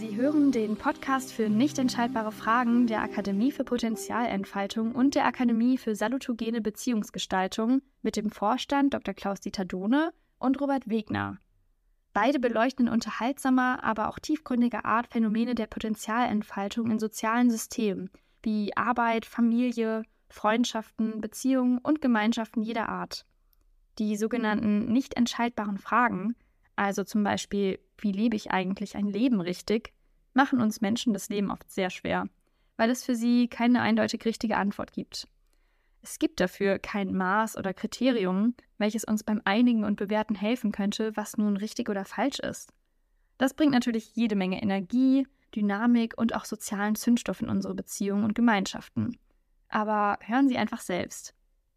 Sie hören den Podcast für nicht entscheidbare Fragen der Akademie für Potenzialentfaltung und der Akademie für salutogene Beziehungsgestaltung mit dem Vorstand Dr. Klaus-Dieter Dohne und Robert Wegner. Beide beleuchten in unterhaltsamer, aber auch tiefgründiger Art Phänomene der Potenzialentfaltung in sozialen Systemen wie Arbeit, Familie, Freundschaften, Beziehungen und Gemeinschaften jeder Art. Die sogenannten nicht entscheidbaren Fragen, also zum Beispiel, wie lebe ich eigentlich ein Leben richtig, machen uns Menschen das Leben oft sehr schwer, weil es für sie keine eindeutig richtige Antwort gibt. Es gibt dafür kein Maß oder Kriterium, welches uns beim Einigen und Bewerten helfen könnte, was nun richtig oder falsch ist. Das bringt natürlich jede Menge Energie, Dynamik und auch sozialen Zündstoff in unsere Beziehungen und Gemeinschaften. Aber hören Sie einfach selbst.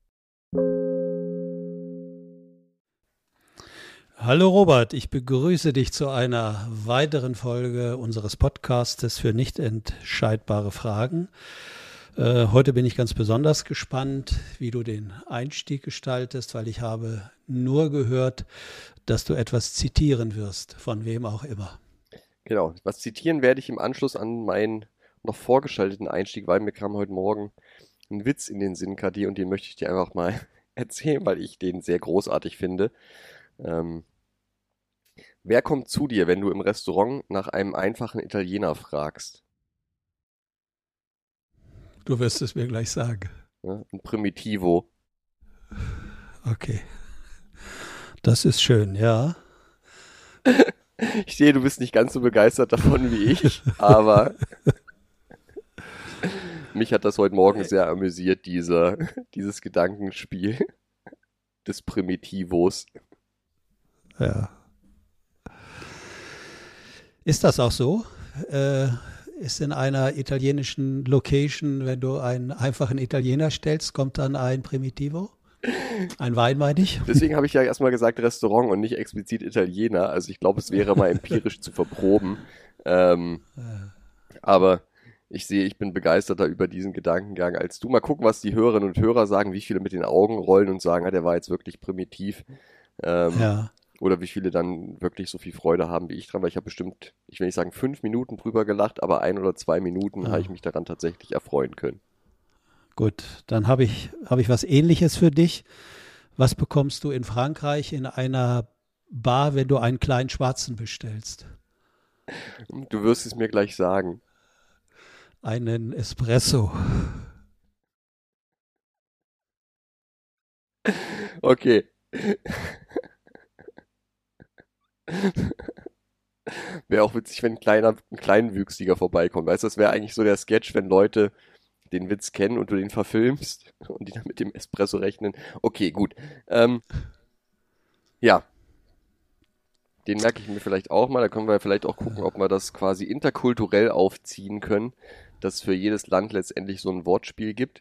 Hallo Robert, ich begrüße dich zu einer weiteren Folge unseres Podcastes für nicht entscheidbare Fragen. Heute bin ich ganz besonders gespannt, wie du den Einstieg gestaltest, weil ich habe nur gehört, dass du etwas zitieren wirst, von wem auch immer. Genau, was zitieren werde ich im Anschluss an meinen noch vorgeschalteten Einstieg, weil mir kam heute Morgen ein Witz in den Sinn, Kadi, und den möchte ich dir einfach mal erzählen, weil ich den sehr großartig finde. Wer kommt zu dir, wenn du im Restaurant nach einem einfachen Italiener fragst? Du wirst es mir gleich sagen. Ja, ein Primitivo. Okay. Das ist schön, ja. Ich sehe, du bist nicht ganz so begeistert davon wie ich, aber mich hat das heute Morgen sehr amüsiert, dieses Gedankenspiel des Primitivos. Ja. Ist das auch so? Ist in einer italienischen Location, wenn du einen einfachen Italiener stellst, kommt dann ein Primitivo? Ein Wein, meine ich? Deswegen habe ich ja erstmal gesagt Restaurant und nicht explizit Italiener. Also ich glaube, es wäre mal empirisch zu verproben. Aber ich sehe, ich bin begeisterter über diesen Gedankengang als du. Mal gucken, was die Hörerinnen und Hörer sagen, wie viele mit den Augen rollen und sagen, der war jetzt wirklich primitiv. Ja. Oder wie viele dann wirklich so viel Freude haben wie ich dran, weil ich habe bestimmt, ich will nicht sagen 5 Minuten drüber gelacht, aber 1 oder 2 Minuten habe ich mich daran tatsächlich erfreuen können. Gut, dann habe ich was Ähnliches für dich. Was bekommst du in Frankreich in einer Bar, wenn du einen kleinen Schwarzen bestellst? Du wirst es mir gleich sagen. Einen Espresso. Okay. Wäre auch witzig, wenn ein Kleinwüchsiger vorbeikommt. Weißt du, das wäre eigentlich so der Sketch, wenn Leute den Witz kennen und du den verfilmst und die dann mit dem Espresso rechnen. Okay, gut. Ja. Den merke ich mir vielleicht auch mal. Da können wir vielleicht auch gucken, ob wir das quasi interkulturell aufziehen können, dass es für jedes Land letztendlich so ein Wortspiel gibt.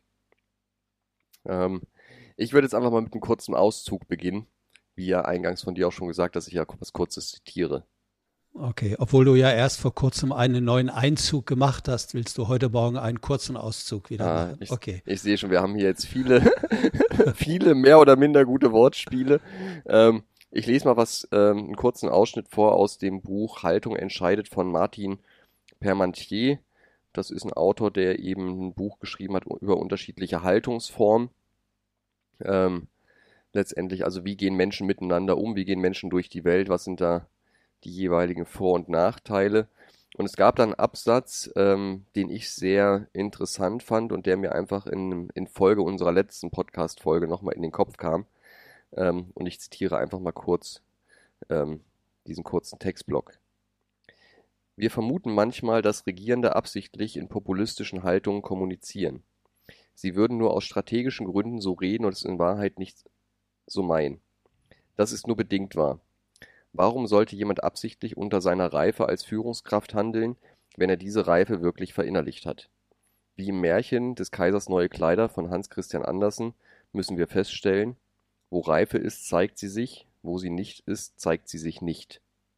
Ich würde jetzt einfach mal mit einem kurzen Auszug beginnen. Wie ja eingangs von dir auch schon gesagt, dass ich ja was Kurzes zitiere. Okay, obwohl du ja erst vor kurzem einen neuen Einzug gemacht hast, willst du heute Morgen einen kurzen Auszug wieder machen. Okay. Ich sehe schon, wir haben hier jetzt viele mehr oder minder gute Wortspiele. Ich lese mal einen kurzen Ausschnitt vor aus dem Buch Haltung entscheidet von Martin Parmentier. Das ist ein Autor, der eben ein Buch geschrieben hat über unterschiedliche Haltungsformen. Letztendlich, also wie gehen Menschen miteinander um, wie gehen Menschen durch die Welt, was sind da die jeweiligen Vor- und Nachteile. Und es gab dann einen Absatz, den ich sehr interessant fand und der mir einfach in Folge unserer letzten Podcast-Folge nochmal in den Kopf kam. Und ich zitiere einfach mal kurz diesen kurzen Textblock. Wir vermuten manchmal, dass Regierende absichtlich in populistischen Haltungen kommunizieren. Sie würden nur aus strategischen Gründen so reden und es in Wahrheit nicht so meinen. Das ist nur bedingt wahr. Warum sollte jemand absichtlich unter seiner Reife als Führungskraft handeln, wenn er diese Reife wirklich verinnerlicht hat? Wie im Märchen des Kaisers neue Kleider von Hans Christian Andersen müssen wir feststellen, wo Reife ist, zeigt sie sich, wo sie nicht ist, zeigt sie sich nicht.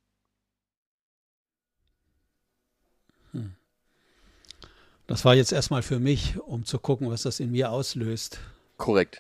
Das war jetzt erstmal für mich, um zu gucken, was das in mir auslöst. Korrekt.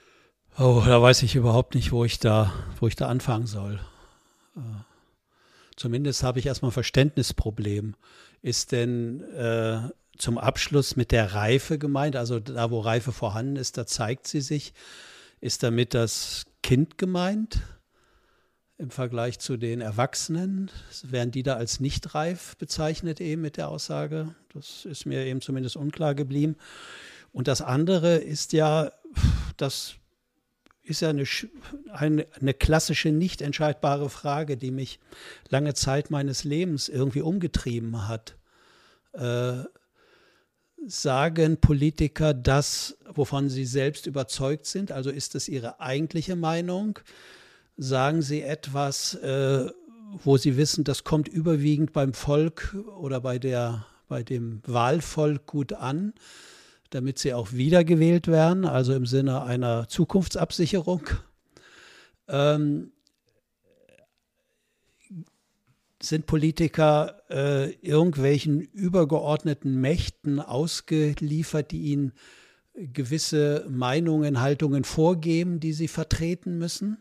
Oh, da weiß ich überhaupt nicht, wo ich da anfangen soll. Zumindest habe ich erstmal ein Verständnisproblem. Ist denn zum Abschluss mit der Reife gemeint, also da, wo Reife vorhanden ist, da zeigt sie sich. Ist damit das Kind gemeint im Vergleich zu den Erwachsenen? Werden die da als nicht reif bezeichnet eben mit der Aussage? Das ist mir eben zumindest unklar geblieben. Und das andere ist ja, das ist ja eine klassische, nicht entscheidbare Frage, die mich lange Zeit meines Lebens irgendwie umgetrieben hat. Sagen Politiker das, wovon sie selbst überzeugt sind? Also ist es ihre eigentliche Meinung? Sagen sie etwas, wo sie wissen, das kommt überwiegend beim Volk oder bei dem Wahlvolk gut an, damit sie auch wiedergewählt werden, also im Sinne einer Zukunftsabsicherung? Sind Politiker irgendwelchen übergeordneten Mächten ausgeliefert, die ihnen gewisse Meinungen, Haltungen vorgeben, die sie vertreten müssen?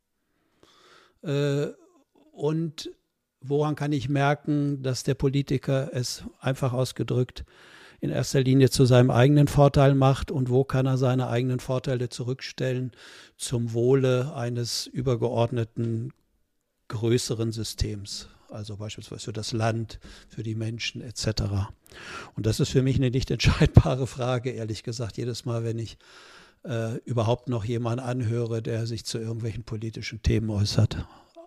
Und woran kann ich merken, dass der Politiker es einfach ausgedrückt in erster Linie zu seinem eigenen Vorteil macht, und wo kann er seine eigenen Vorteile zurückstellen zum Wohle eines übergeordneten größeren Systems, also beispielsweise für das Land, für die Menschen etc. Und das ist für mich eine nicht entscheidbare Frage, ehrlich gesagt, jedes Mal, wenn ich überhaupt noch jemanden anhöre, der sich zu irgendwelchen politischen Themen äußert.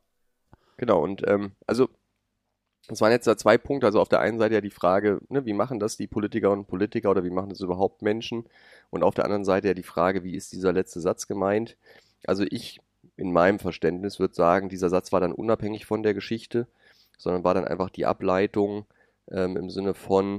Genau, und also es waren jetzt da 2 Punkte. Also auf der einen Seite ja die Frage, ne, wie machen das die Politikerinnen und Politiker oder wie machen das überhaupt Menschen? Und auf der anderen Seite ja die Frage, wie ist dieser letzte Satz gemeint? Also ich in meinem Verständnis würde sagen, dieser Satz war dann unabhängig von der Geschichte, sondern war dann einfach die Ableitung im Sinne von,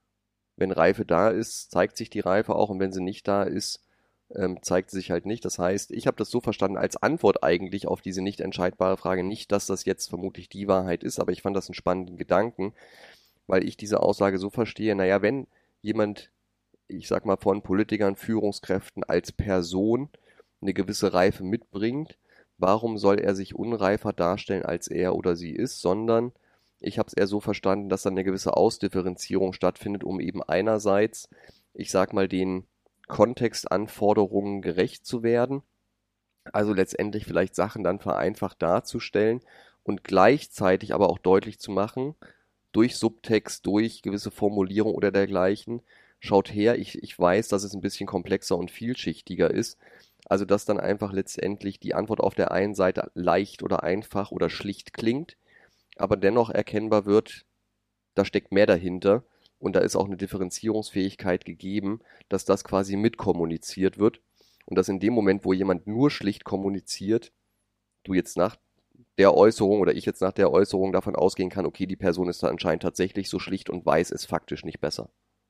wenn Reife da ist, zeigt sich die Reife auch, und wenn sie nicht da ist, zeigt sie sich halt nicht. Das heißt, ich habe das so verstanden als Antwort eigentlich auf diese nicht entscheidbare Frage, nicht, dass das jetzt vermutlich die Wahrheit ist, aber ich fand das einen spannenden Gedanken, weil ich diese Aussage so verstehe, naja, wenn jemand, ich sag mal von Politikern, Führungskräften als Person eine gewisse Reife mitbringt, warum soll er sich unreifer darstellen, als er oder sie ist, sondern ich habe es eher so verstanden, dass dann eine gewisse Ausdifferenzierung stattfindet, um eben einerseits, ich sag mal, den Kontextanforderungen gerecht zu werden, also letztendlich vielleicht Sachen dann vereinfacht darzustellen und gleichzeitig aber auch deutlich zu machen, durch Subtext, durch gewisse Formulierung oder dergleichen, schaut her, ich weiß, dass es ein bisschen komplexer und vielschichtiger ist, also dass dann einfach letztendlich die Antwort auf der einen Seite leicht oder einfach oder schlicht klingt, aber dennoch erkennbar wird, da steckt mehr dahinter. Und da ist auch eine Differenzierungsfähigkeit gegeben, dass das quasi mitkommuniziert wird. Und dass in dem Moment, wo jemand nur schlicht kommuniziert, du jetzt nach der Äußerung oder ich jetzt nach der Äußerung davon ausgehen kann, okay, die Person ist da anscheinend tatsächlich so schlicht und weiß es faktisch nicht besser.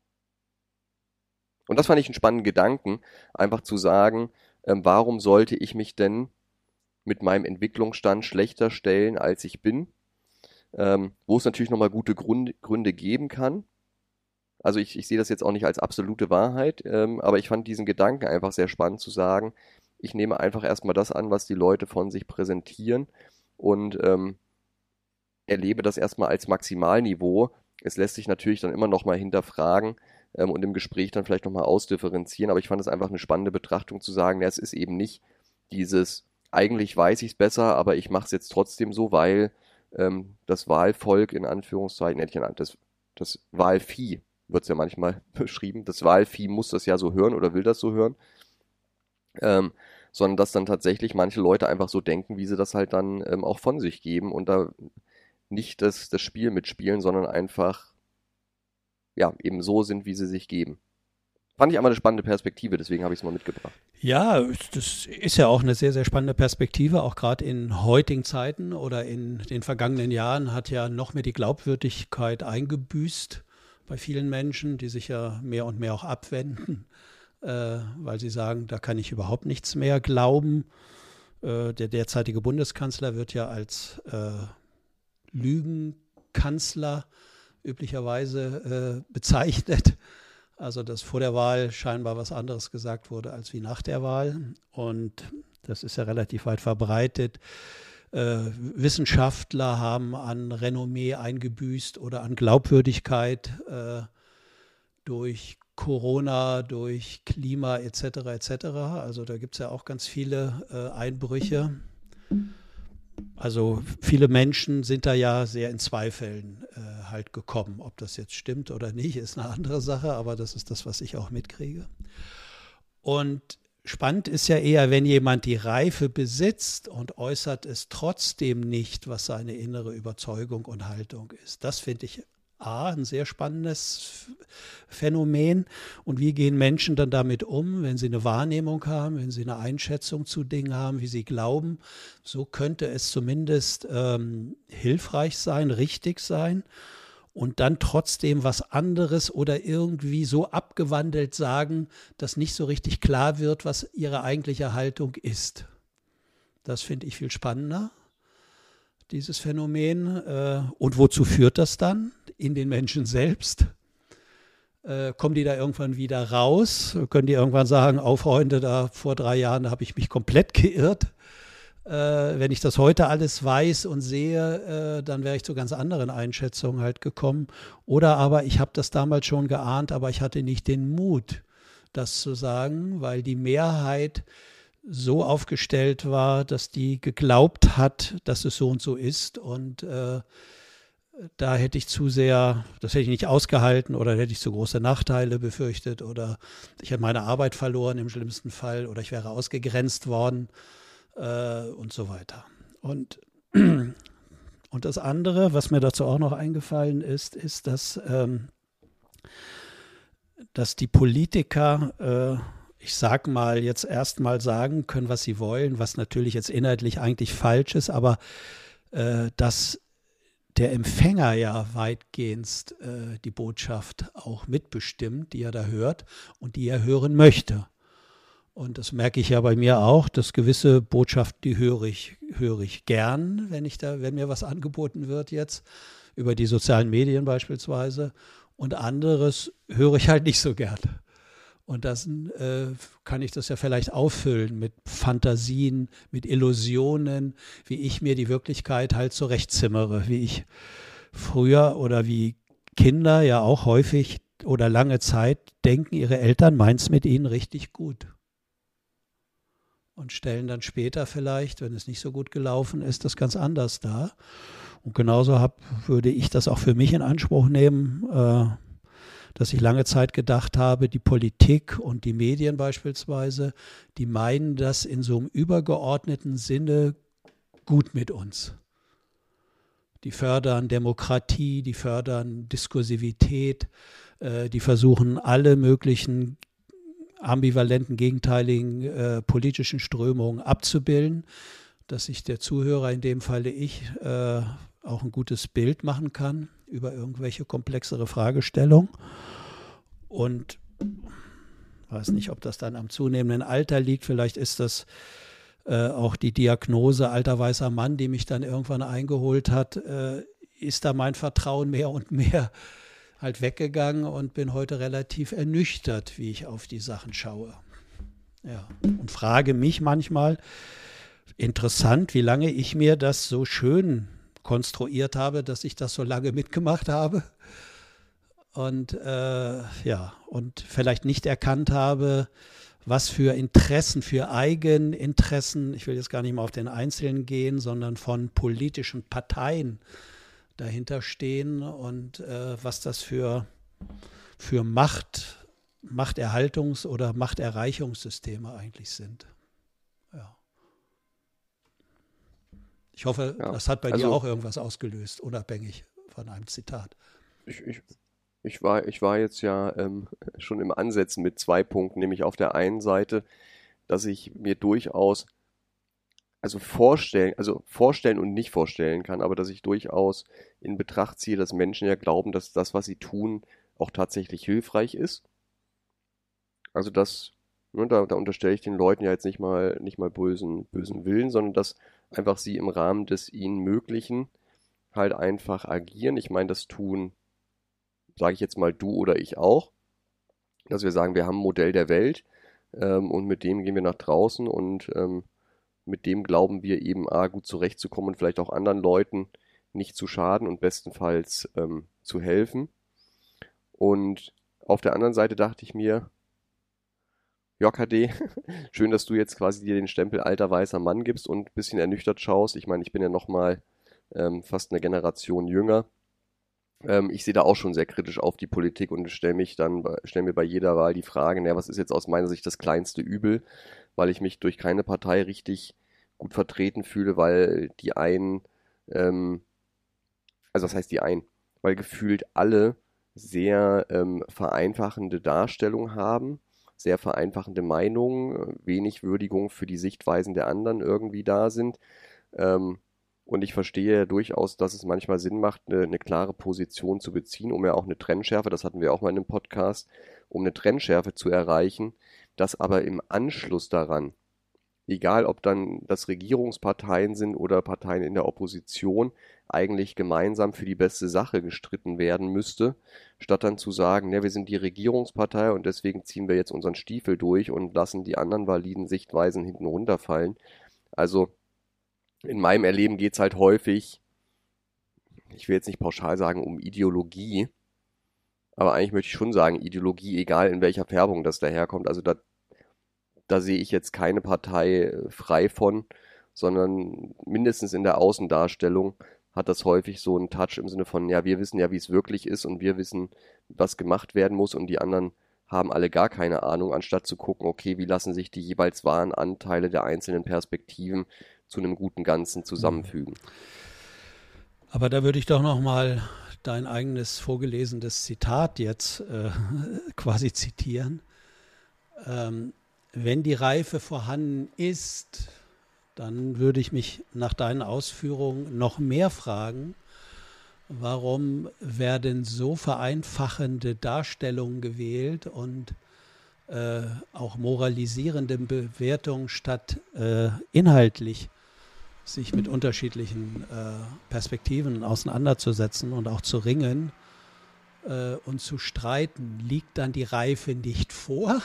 Und das fand ich einen spannenden Gedanken, einfach zu sagen, warum sollte ich mich denn mit meinem Entwicklungsstand schlechter stellen, als ich bin, wo es natürlich nochmal gute Gründe geben kann. Also ich sehe das jetzt auch nicht als absolute Wahrheit, aber ich fand diesen Gedanken einfach sehr spannend zu sagen, ich nehme einfach erstmal das an, was die Leute von sich präsentieren und erlebe das erstmal als Maximalniveau. Es lässt sich natürlich dann immer nochmal hinterfragen und im Gespräch dann vielleicht nochmal ausdifferenzieren, aber ich fand es einfach eine spannende Betrachtung zu sagen, ja, es ist eben nicht dieses, eigentlich weiß ich es besser, aber ich mache es jetzt trotzdem so, weil das Wahlvolk in Anführungszeichen, das Wahlvieh, wird es ja manchmal beschrieben, das Wahlvieh muss das ja so hören oder will das so hören, sondern dass dann tatsächlich manche Leute einfach so denken, wie sie das halt dann auch von sich geben und da nicht das Spiel mitspielen, sondern einfach ja eben so sind, wie sie sich geben. Fand ich einmal eine spannende Perspektive, deswegen habe ich es mal mitgebracht. Ja, das ist ja auch eine sehr, sehr spannende Perspektive, auch gerade in heutigen Zeiten oder in den vergangenen Jahren hat ja noch mehr die Glaubwürdigkeit eingebüßt bei vielen Menschen, die sich ja mehr und mehr auch abwenden, weil sie sagen, da kann ich überhaupt nichts mehr glauben. Der derzeitige Bundeskanzler wird ja als Lügenkanzler üblicherweise bezeichnet. Also dass vor der Wahl scheinbar was anderes gesagt wurde als wie nach der Wahl. Und das ist ja relativ weit verbreitet. Wissenschaftler haben an Renommee eingebüßt oder an Glaubwürdigkeit durch Corona, durch Klima etc. etc. Also da gibt es ja auch ganz viele Einbrüche. Also viele Menschen sind da ja sehr in Zweifeln halt gekommen. Ob das jetzt stimmt oder nicht, ist eine andere Sache, aber das ist das, was ich auch mitkriege. Und spannend ist ja eher, wenn jemand die Reife besitzt und äußert es trotzdem nicht, was seine innere Überzeugung und Haltung ist. Das finde ich ein sehr spannendes Phänomen. Und wie gehen Menschen dann damit um, wenn sie eine Wahrnehmung haben, wenn sie eine Einschätzung zu Dingen haben, wie sie glauben? So könnte es zumindest hilfreich sein, richtig sein. Und dann trotzdem was anderes oder irgendwie so abgewandelt sagen, dass nicht so richtig klar wird, was ihre eigentliche Haltung ist. Das finde ich viel spannender, dieses Phänomen. Und wozu führt das dann in den Menschen selbst? Kommen die da irgendwann wieder raus? Können die irgendwann sagen, oh Freunde, da vor 3 Jahren habe ich mich komplett geirrt. Wenn ich das heute alles weiß und sehe, dann wäre ich zu ganz anderen Einschätzungen halt gekommen. Oder aber ich habe das damals schon geahnt, aber ich hatte nicht den Mut, das zu sagen, weil die Mehrheit so aufgestellt war, dass die geglaubt hat, dass es so und so ist. Und da hätte ich zu sehr, das hätte ich nicht ausgehalten oder hätte ich zu große Nachteile befürchtet oder ich hätte meine Arbeit verloren im schlimmsten Fall oder ich wäre ausgegrenzt worden. Und so weiter. Und das andere, was mir dazu auch noch eingefallen ist, ist, dass die Politiker, ich sag mal, jetzt erstmal sagen können, was sie wollen, was natürlich jetzt inhaltlich eigentlich falsch ist, aber dass der Empfänger ja weitgehend die Botschaft auch mitbestimmt, die er da hört und die er hören möchte. Und das merke ich ja bei mir auch, dass gewisse Botschaften, die höre ich gern, wenn mir was angeboten wird jetzt, über die sozialen Medien beispielsweise. Und anderes höre ich halt nicht so gern. Und dann kann ich das ja vielleicht auffüllen mit Fantasien, mit Illusionen, wie ich mir die Wirklichkeit halt zurechtzimmere, wie ich früher oder wie Kinder ja auch häufig oder lange Zeit denken, ihre Eltern meinen es mit ihnen richtig gut. Und stellen dann später vielleicht, wenn es nicht so gut gelaufen ist, das ganz anders dar. Und genauso würde ich das auch für mich in Anspruch nehmen, dass ich lange Zeit gedacht habe, die Politik und die Medien beispielsweise, die meinen das in so einem übergeordneten Sinne gut mit uns. Die fördern Demokratie, die fördern Diskursivität, die versuchen alle möglichen ambivalenten, gegenteiligen politischen Strömungen abzubilden, dass sich der Zuhörer, in dem Falle ich, auch ein gutes Bild machen kann über irgendwelche komplexere Fragestellungen. Und ich weiß nicht, ob das dann am zunehmenden Alter liegt. Vielleicht ist das auch die Diagnose alter weißer Mann, die mich dann irgendwann eingeholt hat. Ist da mein Vertrauen mehr und mehr halt weggegangen und bin heute relativ ernüchtert, wie ich auf die Sachen schaue. Ja, und frage mich manchmal, interessant, wie lange ich mir das so schön konstruiert habe, dass ich das so lange mitgemacht habe und und vielleicht nicht erkannt habe, was für Interessen, für Eigeninteressen, ich will jetzt gar nicht mal auf den Einzelnen gehen, sondern von politischen Parteien dahinter stehen und was das für Machterhaltungs- oder Machterreichungssysteme eigentlich sind. Ja. Ich hoffe, das hat bei dir auch irgendwas ausgelöst, unabhängig von einem Zitat. Ich war jetzt ja schon im Ansetzen mit 2 Punkten, nämlich auf der einen Seite, dass ich mir durchaus vorstellen und nicht vorstellen kann, aber dass ich durchaus in Betracht ziehe, dass Menschen ja glauben, dass das, was sie tun, auch tatsächlich hilfreich ist. Also da unterstelle ich den Leuten ja jetzt nicht mal bösen Willen, sondern dass einfach sie im Rahmen des ihnen Möglichen halt einfach agieren. Ich meine, das tun, sage ich jetzt mal, du oder ich auch, dass wir sagen, wir haben ein Modell der Welt und mit dem gehen wir nach draußen und mit dem glauben wir eben gut zurechtzukommen und vielleicht auch anderen Leuten nicht zu schaden und bestenfalls zu helfen. Und auf der anderen Seite dachte ich mir, JKD, schön, dass du jetzt quasi dir den Stempel alter weißer Mann gibst und ein bisschen ernüchtert schaust. Ich meine, ich bin ja nochmal fast eine Generation jünger. Ich sehe da auch schon sehr kritisch auf die Politik und stelle mir bei jeder Wahl die Frage, was ist jetzt aus meiner Sicht das kleinste Übel, weil ich mich durch keine Partei richtig gut vertreten fühle, weil die einen, also was heißt die einen? Weil gefühlt alle sehr vereinfachende Darstellungen haben, sehr vereinfachende Meinungen, wenig Würdigung für die Sichtweisen der anderen irgendwie da sind. Und ich verstehe ja durchaus, dass es manchmal Sinn macht, eine klare Position zu beziehen, um ja auch eine Trennschärfe, das hatten wir auch mal in einem Podcast, um eine Trennschärfe zu erreichen, dass aber im Anschluss daran, egal ob dann das Regierungsparteien sind oder Parteien in der Opposition, eigentlich gemeinsam für die beste Sache gestritten werden müsste, statt dann zu sagen, wir sind die Regierungspartei und deswegen ziehen wir jetzt unseren Stiefel durch und lassen die anderen validen Sichtweisen hinten runterfallen. Also in meinem Erleben geht es halt häufig, ich will jetzt nicht pauschal sagen, um Ideologie, aber eigentlich möchte ich schon sagen, Ideologie, egal in welcher Färbung das daherkommt. Also da sehe ich jetzt keine Partei frei von, sondern mindestens in der Außendarstellung hat das häufig so einen Touch im Sinne von, wir wissen ja, wie es wirklich ist und wir wissen, was gemacht werden muss und die anderen haben alle gar keine Ahnung, anstatt zu gucken, okay, wie lassen sich die jeweils wahren Anteile der einzelnen Perspektiven zu einem guten Ganzen zusammenfügen. Aber da würde ich doch nochmal dein eigenes vorgelesenes Zitat jetzt quasi zitieren. Wenn die Reife vorhanden ist, dann würde ich mich nach deinen Ausführungen noch mehr fragen, warum werden so vereinfachende Darstellungen gewählt und auch moralisierende Bewertungen statt inhaltlich sich mit unterschiedlichen Perspektiven auseinanderzusetzen und auch zu ringen und zu streiten. Liegt dann die Reife nicht vor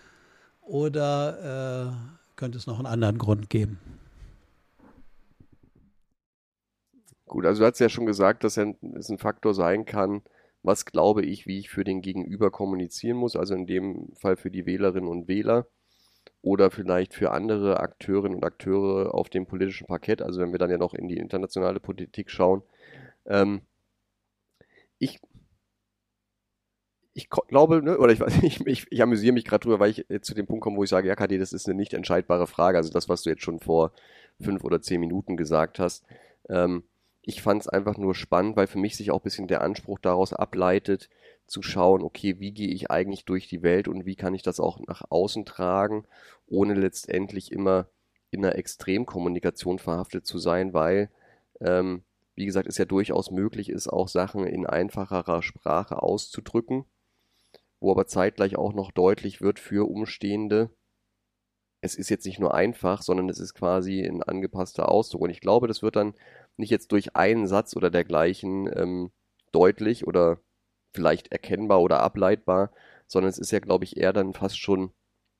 oder könnte es noch einen anderen Grund geben? Gut, also du hast ja schon gesagt, dass es ein Faktor sein kann, was glaube ich, wie ich für den Gegenüber kommunizieren muss, also in dem Fall für die Wählerinnen und Wähler oder vielleicht für andere Akteurinnen und Akteure auf dem politischen Parkett, also wenn wir dann ja noch in die internationale Politik schauen. Ich glaube, oder ich weiß nicht, ich amüsiere mich gerade drüber, weil ich jetzt zu dem Punkt komme, wo ich sage, KD, das ist eine nicht entscheidbare Frage, also das, was du jetzt schon vor 5 oder 10 Minuten gesagt hast. Ich fand es einfach nur spannend, weil für mich sich auch ein bisschen der Anspruch daraus ableitet, zu schauen, okay, wie gehe ich eigentlich durch die Welt und wie kann ich das auch nach außen tragen, ohne letztendlich immer in einer Extremkommunikation verhaftet zu sein, weil, wie gesagt, es ja durchaus möglich ist, auch Sachen in einfacherer Sprache auszudrücken, wo aber zeitgleich auch noch deutlich wird für Umstehende, es ist jetzt nicht nur einfach, sondern es ist quasi ein angepasster Ausdruck. Und ich glaube, das wird dann nicht jetzt durch einen Satz oder dergleichen deutlich oder vielleicht erkennbar oder ableitbar, sondern es ist ja, glaube ich, eher dann fast schon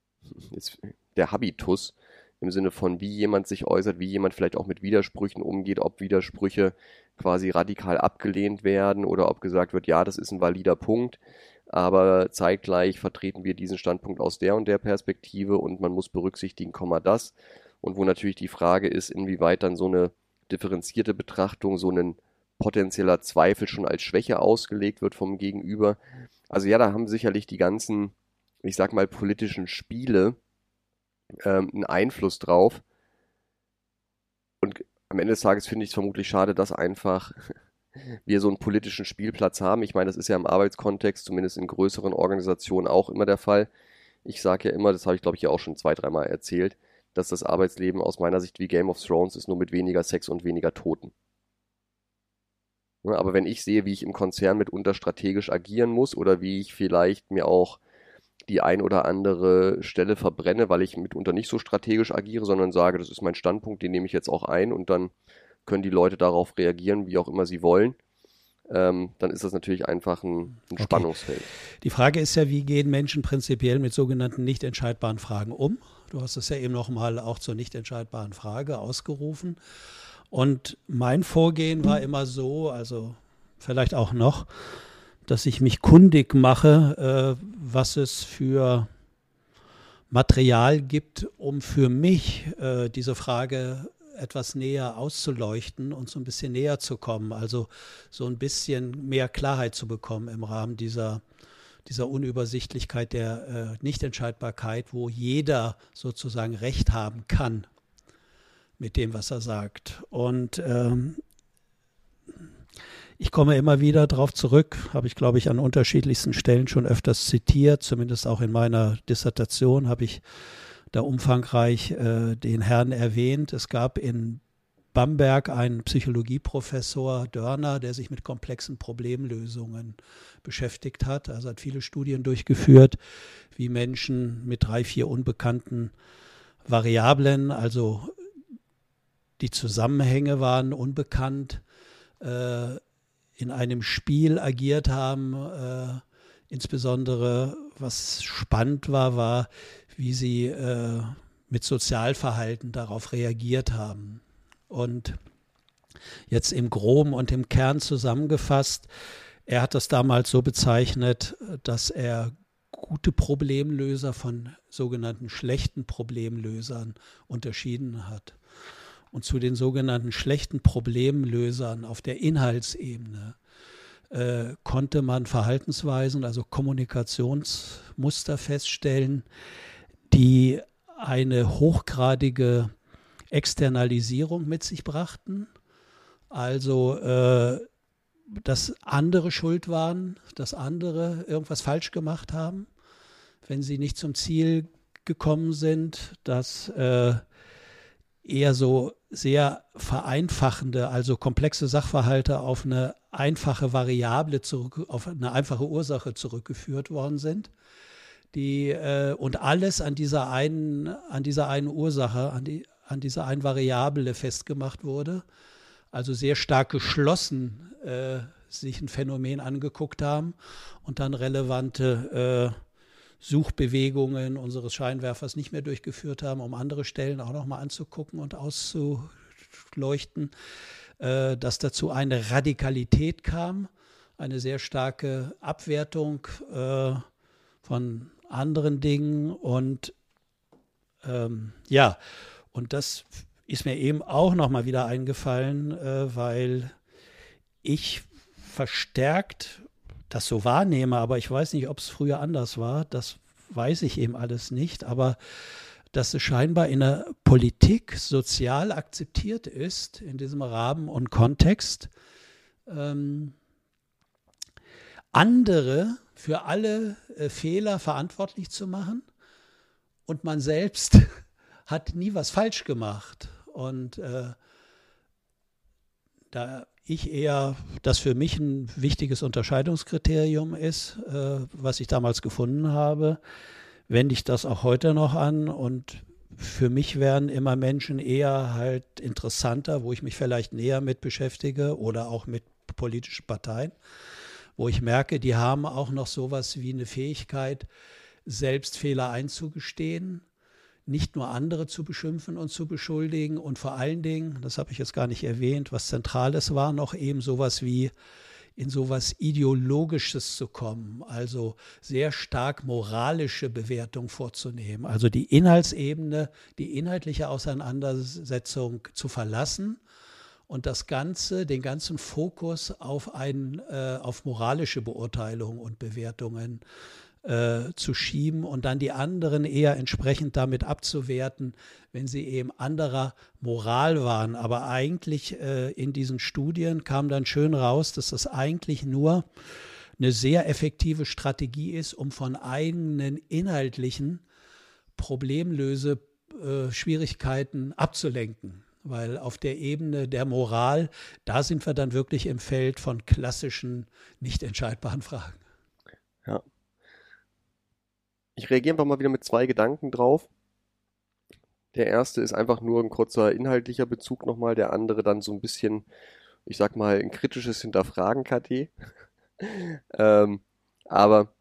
der Habitus im Sinne von, wie jemand sich äußert, wie jemand vielleicht auch mit Widersprüchen umgeht, ob Widersprüche quasi radikal abgelehnt werden oder ob gesagt wird, ja, das ist ein valider Punkt, aber zeitgleich vertreten wir diesen Standpunkt aus der und der Perspektive und man muss berücksichtigen, das. Und wo natürlich die Frage ist, inwieweit dann so eine differenzierte Betrachtung, so ein potenzieller Zweifel schon als Schwäche ausgelegt wird vom Gegenüber. Also ja, da haben sicherlich die ganzen, ich sag mal, politischen Spiele einen Einfluss drauf. Und am Ende des Tages finde ich es vermutlich schade, dass einfach wir so einen politischen Spielplatz haben. Ich meine, das ist ja im Arbeitskontext, zumindest in größeren Organisationen auch immer der Fall. Ich sage ja immer, das habe ich glaube ich ja auch schon 2-3 Mal erzählt, dass das Arbeitsleben aus meiner Sicht wie Game of Thrones ist, nur mit weniger Sex und weniger Toten. Ja, aber wenn ich sehe, wie ich im Konzern mitunter strategisch agieren muss oder wie ich vielleicht mir auch die ein oder andere Stelle verbrenne, weil ich mitunter nicht so strategisch agiere, sondern sage, das ist mein Standpunkt, den nehme ich jetzt auch ein und dann können die Leute darauf reagieren, wie auch immer sie wollen, dann ist das natürlich einfach ein Okay. Spannungsfeld. Die Frage ist ja, wie gehen Menschen prinzipiell mit sogenannten nicht entscheidbaren Fragen um? Du hast es ja eben nochmal auch zur nicht entscheidbaren Frage ausgerufen. Und mein Vorgehen war immer so, also vielleicht auch noch, dass ich mich kundig mache, was es für Material gibt, um für mich diese Frage etwas näher auszuleuchten und so ein bisschen näher zu kommen, also so ein bisschen mehr Klarheit zu bekommen im Rahmen dieser Unübersichtlichkeit der Nichtentscheidbarkeit, wo jeder sozusagen Recht haben kann mit dem, was er sagt. Und ich komme immer wieder darauf zurück, habe ich, glaube ich, an unterschiedlichsten Stellen schon öfters zitiert, zumindest auch in meiner Dissertation habe ich da umfangreich den Herrn erwähnt. Es gab in Bamberg einen Psychologieprofessor Dörner, der sich mit komplexen Problemlösungen beschäftigt hat. Also hat viele Studien durchgeführt, wie Menschen mit 3, 4 unbekannten Variablen, also die Zusammenhänge waren unbekannt, in einem Spiel agiert haben. Insbesondere, was spannend war, wie sie mit Sozialverhalten darauf reagiert haben. Und jetzt im Groben und im Kern zusammengefasst, er hat das damals so bezeichnet, dass er gute Problemlöser von sogenannten schlechten Problemlösern unterschieden hat. Und zu den sogenannten schlechten Problemlösern auf der Inhaltsebene konnte man Verhaltensweisen, also Kommunikationsmuster feststellen, die eine hochgradige Externalisierung mit sich brachten, also dass andere schuld waren, dass andere irgendwas falsch gemacht haben, wenn sie nicht zum Ziel gekommen sind, dass eher so sehr vereinfachende, also komplexe Sachverhalte auf eine einfache Variable auf eine einfache Ursache zurückgeführt worden sind, und alles an dieser einen Ursache, an dieser einen Variable festgemacht wurde, also sehr stark geschlossen sich ein Phänomen angeguckt haben und dann relevante Suchbewegungen unseres Scheinwerfers nicht mehr durchgeführt haben, um andere Stellen auch nochmal anzugucken und auszuleuchten, dass dazu eine Radikalität kam, eine sehr starke Abwertung von anderen Dingen und und das ist mir eben auch nochmal wieder eingefallen, weil ich verstärkt das so wahrnehme, aber ich weiß nicht, ob es früher anders war, das weiß ich eben alles nicht, aber dass es scheinbar in der Politik sozial akzeptiert ist, in diesem Rahmen und Kontext, andere für alle Fehler verantwortlich zu machen und man selbst hat nie was falsch gemacht. Und da das für mich ein wichtiges Unterscheidungskriterium ist, was ich damals gefunden habe, wende ich das auch heute noch an. Und für mich werden immer Menschen eher halt interessanter, wo ich mich vielleicht näher mit beschäftige oder auch mit politischen Parteien, wo ich merke, die haben auch noch sowas wie eine Fähigkeit, selbst Fehler einzugestehen, nicht nur andere zu beschimpfen und zu beschuldigen und vor allen Dingen, das habe ich jetzt gar nicht erwähnt, was Zentrales war, noch eben sowas wie in sowas Ideologisches zu kommen, also sehr stark moralische Bewertung vorzunehmen, also die Inhaltsebene, die inhaltliche Auseinandersetzung zu verlassen und den ganzen Fokus auf moralische Beurteilung und Bewertungen zu schieben und dann die anderen eher entsprechend damit abzuwerten, wenn sie eben anderer Moral waren. Aber eigentlich in diesen Studien kam dann schön raus, dass das eigentlich nur eine sehr effektive Strategie ist, um von eigenen inhaltlichen Schwierigkeiten abzulenken. Weil auf der Ebene der Moral, da sind wir dann wirklich im Feld von klassischen, nicht entscheidbaren Fragen. Ja. Ich reagiere einfach mal wieder mit 2 Gedanken drauf. Der erste ist einfach nur ein kurzer inhaltlicher Bezug nochmal, der andere dann so ein bisschen, ich sag mal, ein kritisches Hinterfragen, KT. Aber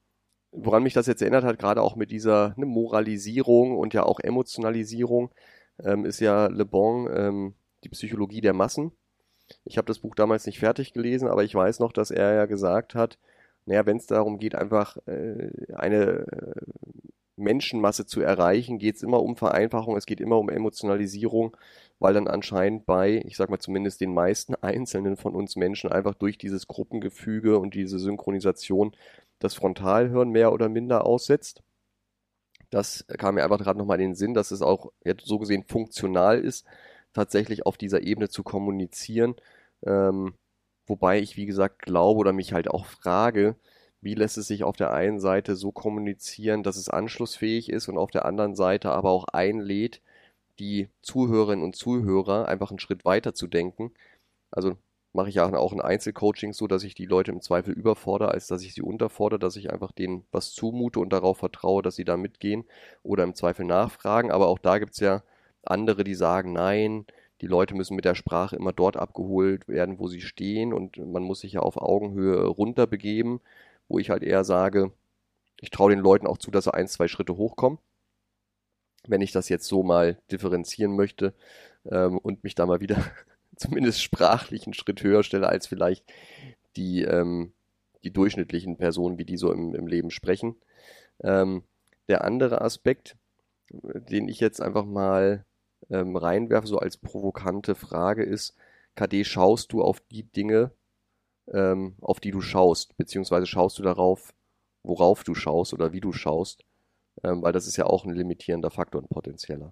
woran mich das jetzt erinnert hat, gerade auch mit dieser Moralisierung und ja auch Emotionalisierung, ist ja Le Bon, die Psychologie der Massen. Ich habe das Buch damals nicht fertig gelesen, aber ich weiß noch, dass er ja gesagt hat, naja, wenn es darum geht, einfach eine Menschenmasse zu erreichen, geht es immer um Vereinfachung, es geht immer um Emotionalisierung, weil dann anscheinend bei, ich sag mal zumindest den meisten Einzelnen von uns Menschen einfach durch dieses Gruppengefüge und diese Synchronisation das Frontalhirn mehr oder minder aussetzt. Das kam mir einfach gerade nochmal in den Sinn, dass es auch jetzt so gesehen funktional ist, tatsächlich auf dieser Ebene zu kommunizieren. Wobei ich, wie gesagt, glaube oder mich halt auch frage, wie lässt es sich auf der einen Seite so kommunizieren, dass es anschlussfähig ist und auf der anderen Seite aber auch einlädt, die Zuhörerinnen und Zuhörer einfach einen Schritt weiter zu denken. Also mache ich ja auch in Einzelcoachings so, dass ich die Leute im Zweifel überfordere, als dass ich sie unterfordere, dass ich einfach denen was zumute und darauf vertraue, dass sie da mitgehen oder im Zweifel nachfragen. Aber auch da gibt es ja andere, die sagen, nein, die Leute müssen mit der Sprache immer dort abgeholt werden, wo sie stehen und man muss sich ja auf Augenhöhe runterbegeben, wo ich halt eher sage, ich traue den Leuten auch zu, dass sie 1, 2 Schritte hochkommen. Wenn ich das jetzt so mal differenzieren möchte und mich da mal wieder zumindest sprachlich einen Schritt höher stelle als vielleicht die durchschnittlichen Personen, wie die so im Leben sprechen. Der andere Aspekt, den ich jetzt einfach mal reinwerfe, so als provokante Frage ist, KD, schaust du auf die Dinge, auf die du schaust, beziehungsweise schaust du darauf, worauf du schaust oder wie du schaust, weil das ist ja auch ein limitierender Faktor, ein potenzieller.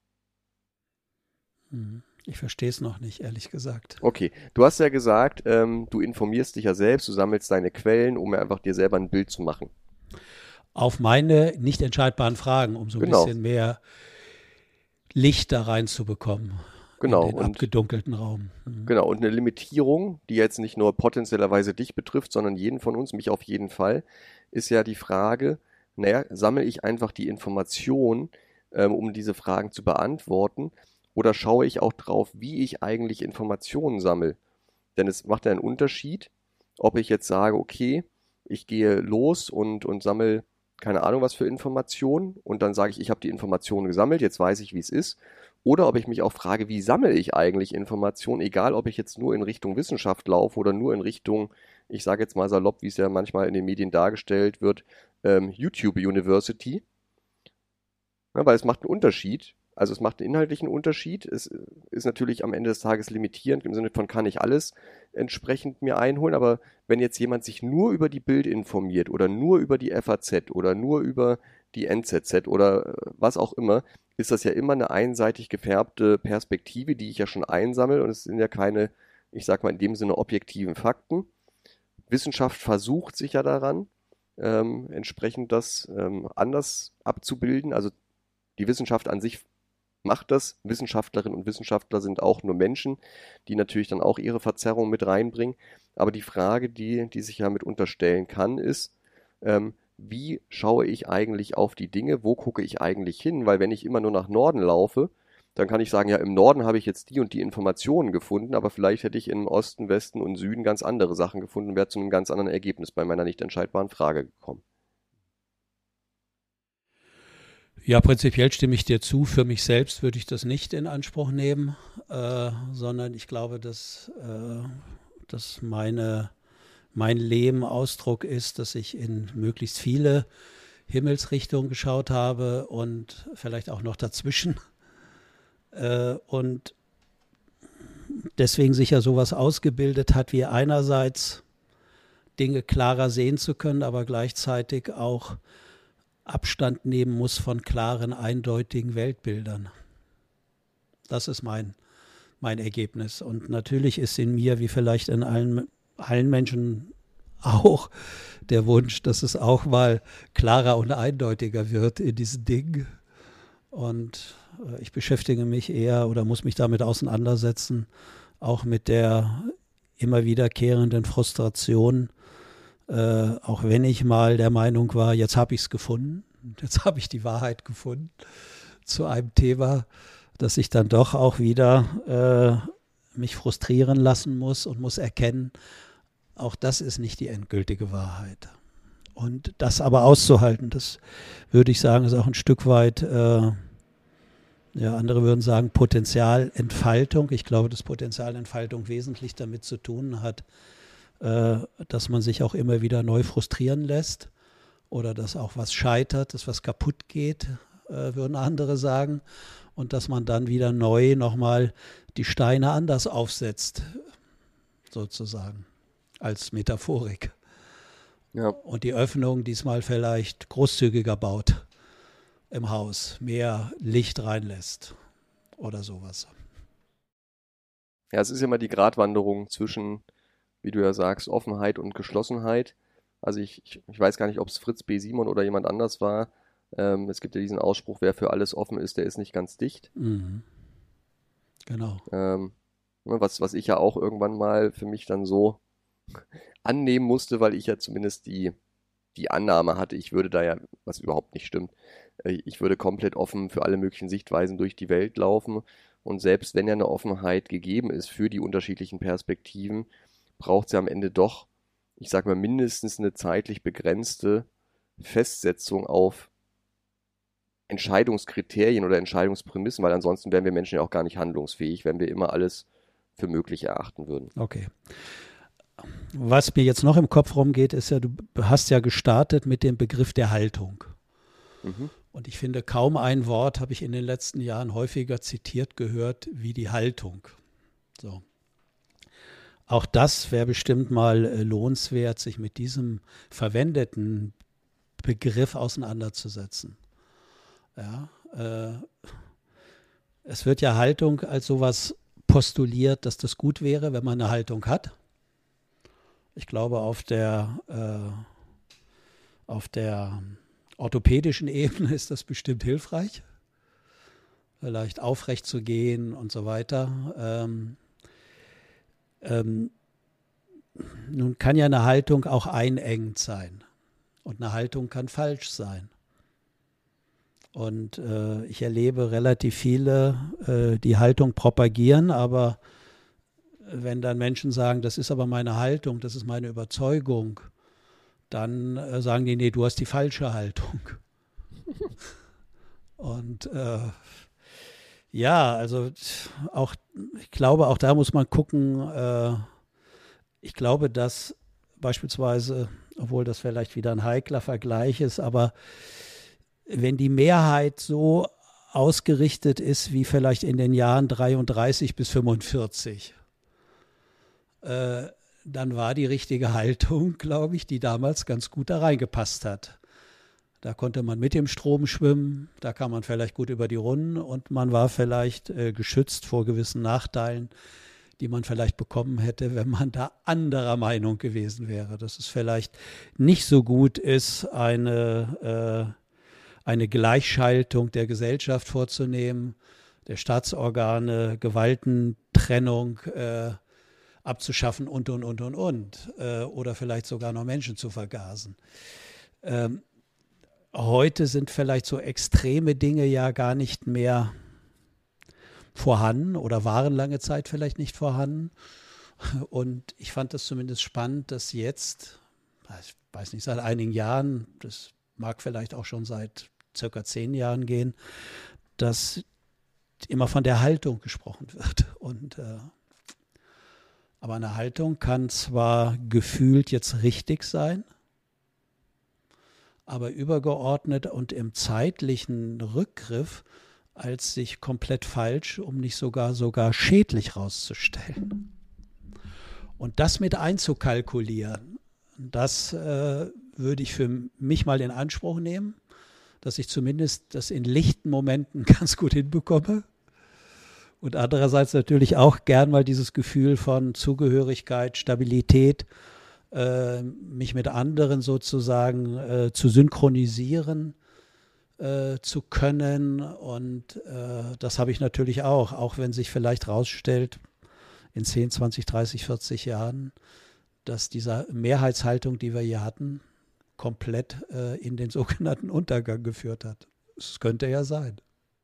Ich verstehe es noch nicht, ehrlich gesagt. Okay, du hast ja gesagt, du informierst dich ja selbst, du sammelst deine Quellen, um einfach dir selber ein Bild zu machen. Auf meine nicht entscheidbaren Fragen, um so ein bisschen mehr Licht da reinzubekommen. Genau. In den abgedunkelten Raum. Genau, und eine Limitierung, die jetzt nicht nur potenziellerweise dich betrifft, sondern jeden von uns, mich auf jeden Fall, ist ja die Frage, naja, sammle ich einfach die Information, um diese Fragen zu beantworten, oder schaue ich auch drauf, wie ich eigentlich Informationen sammle? Denn es macht ja einen Unterschied, ob ich jetzt sage, okay, ich gehe los und sammle keine Ahnung was für Informationen und dann sage ich habe die Informationen gesammelt, jetzt weiß ich, wie es ist. Oder ob ich mich auch frage, wie sammle ich eigentlich Informationen, egal ob ich jetzt nur in Richtung Wissenschaft laufe oder nur in Richtung, ich sage jetzt mal salopp, wie es ja manchmal in den Medien dargestellt wird, YouTube University. Ja, weil es macht einen Unterschied. Also es macht einen inhaltlichen Unterschied. Es ist natürlich am Ende des Tages limitierend im Sinne von kann ich alles entsprechend mir einholen. Aber wenn jetzt jemand sich nur über die Bild informiert oder nur über die FAZ oder nur über die NZZ oder was auch immer, ist das ja immer eine einseitig gefärbte Perspektive, die ich ja schon einsammle. Und es sind ja keine, ich sag mal in dem Sinne, objektiven Fakten. Wissenschaft versucht sich ja daran, entsprechend das anders abzubilden. Also die Wissenschaft an sich macht das. Wissenschaftlerinnen und Wissenschaftler sind auch nur Menschen, die natürlich dann auch ihre Verzerrung mit reinbringen. Aber die Frage, die sich ja mit unterstellen kann, ist, wie schaue ich eigentlich auf die Dinge? Wo gucke ich eigentlich hin? Weil wenn ich immer nur nach Norden laufe, dann kann ich sagen, ja, im Norden habe ich jetzt die und die Informationen gefunden, aber vielleicht hätte ich im Osten, Westen und Süden ganz andere Sachen gefunden und wäre zu einem ganz anderen Ergebnis bei meiner nicht entscheidbaren Frage gekommen. Ja, prinzipiell stimme ich dir zu. Für mich selbst würde ich das nicht in Anspruch nehmen, sondern ich glaube, dass mein Leben Ausdruck ist, dass ich in möglichst viele Himmelsrichtungen geschaut habe und vielleicht auch noch dazwischen. Und deswegen sich ja sowas ausgebildet hat, wie einerseits Dinge klarer sehen zu können, aber gleichzeitig auch Abstand nehmen muss von klaren, eindeutigen Weltbildern. Das ist mein Ergebnis. Und natürlich ist in mir, wie vielleicht in allen Menschen auch, der Wunsch, dass es auch mal klarer und eindeutiger wird in diesen Dingen. Und ich beschäftige mich eher oder muss mich damit auseinandersetzen, auch mit der immer wiederkehrenden Frustration, auch wenn ich mal der Meinung war, jetzt habe ich es gefunden, jetzt habe ich die Wahrheit gefunden zu einem Thema, dass ich dann doch auch wieder mich frustrieren lassen muss und muss erkennen, auch das ist nicht die endgültige Wahrheit. Und das aber auszuhalten, das würde ich sagen, ist auch ein Stück weit, andere würden sagen Potenzialentfaltung. Ich glaube, dass Potenzialentfaltung wesentlich damit zu tun hat, dass man sich auch immer wieder neu frustrieren lässt oder dass auch was scheitert, dass was kaputt geht, würden andere sagen. Und dass man dann wieder neu nochmal die Steine anders aufsetzt, sozusagen, als Metaphorik. Ja. Und die Öffnung diesmal vielleicht großzügiger baut im Haus, mehr Licht reinlässt oder sowas. Ja, es ist immer die Gratwanderung zwischen, wie du ja sagst, Offenheit und Geschlossenheit. Also ich weiß gar nicht, ob es Fritz B. Simon oder jemand anders war. Es gibt ja diesen Ausspruch, wer für alles offen ist, der ist nicht ganz dicht. Mhm. Genau. Was ich ja auch irgendwann mal für mich dann so annehmen musste, weil ich ja zumindest die Annahme hatte, ich würde da ja, was überhaupt nicht stimmt, ich würde komplett offen für alle möglichen Sichtweisen durch die Welt laufen. Und selbst wenn ja eine Offenheit gegeben ist für die unterschiedlichen Perspektiven, braucht es ja am Ende doch, ich sag mal, mindestens eine zeitlich begrenzte Festsetzung auf Entscheidungskriterien oder Entscheidungsprämissen, weil ansonsten wären wir Menschen ja auch gar nicht handlungsfähig, wenn wir immer alles für möglich erachten würden. Okay. Was mir jetzt noch im Kopf rumgeht, ist ja, du hast ja gestartet mit dem Begriff der Haltung. Mhm. Und ich finde, kaum ein Wort habe ich in den letzten Jahren häufiger zitiert gehört wie die Haltung. So. Auch das wäre bestimmt mal lohnenswert, sich mit diesem verwendeten Begriff auseinanderzusetzen. Ja, es wird ja Haltung als sowas postuliert, dass das gut wäre, wenn man eine Haltung hat. Ich glaube, auf der orthopädischen Ebene ist das bestimmt hilfreich, vielleicht aufrecht zu gehen und so weiter. Nun kann ja eine Haltung auch einengend sein und eine Haltung kann falsch sein. Und ich erlebe relativ viele, die Haltung propagieren, aber wenn dann Menschen sagen, das ist aber meine Haltung, das ist meine Überzeugung, dann sagen die, nee, du hast die falsche Haltung. Und ja, also auch, ich glaube, auch da muss man gucken, ich glaube, dass beispielsweise, obwohl das vielleicht wieder ein heikler Vergleich ist, aber wenn die Mehrheit so ausgerichtet ist wie vielleicht in den Jahren 33 bis 45, dann war die richtige Haltung, glaube ich, die damals ganz gut da reingepasst hat. Da konnte man mit dem Strom schwimmen, da kam man vielleicht gut über die Runden und man war vielleicht geschützt vor gewissen Nachteilen, die man vielleicht bekommen hätte, wenn man da anderer Meinung gewesen wäre. Dass es vielleicht nicht so gut ist, eine Gleichschaltung der Gesellschaft vorzunehmen, der Staatsorgane, Gewaltentrennung abzuschaffen und. Oder vielleicht sogar noch Menschen zu vergasen. Heute sind vielleicht so extreme Dinge ja gar nicht mehr vorhanden oder waren lange Zeit vielleicht nicht vorhanden. Und ich fand das zumindest spannend, dass jetzt, ich weiß nicht, seit einigen Jahren, das mag vielleicht auch schon seit circa 10 Jahren gehen, dass immer von der Haltung gesprochen wird. Aber eine Haltung kann zwar gefühlt jetzt richtig sein, aber übergeordnet und im zeitlichen Rückgriff als sich komplett falsch, um nicht sogar schädlich rauszustellen. Und das mit einzukalkulieren, das würde ich für mich mal in Anspruch nehmen, dass ich zumindest das in lichten Momenten ganz gut hinbekomme. Und andererseits natürlich auch gern mal dieses Gefühl von Zugehörigkeit, Stabilität, mich mit anderen sozusagen zu synchronisieren zu können. Und das habe ich natürlich auch wenn sich vielleicht rausstellt in 10, 20, 30, 40 Jahren, dass diese Mehrheitshaltung, die wir hier hatten, komplett in den sogenannten Untergang geführt hat. Das könnte ja sein.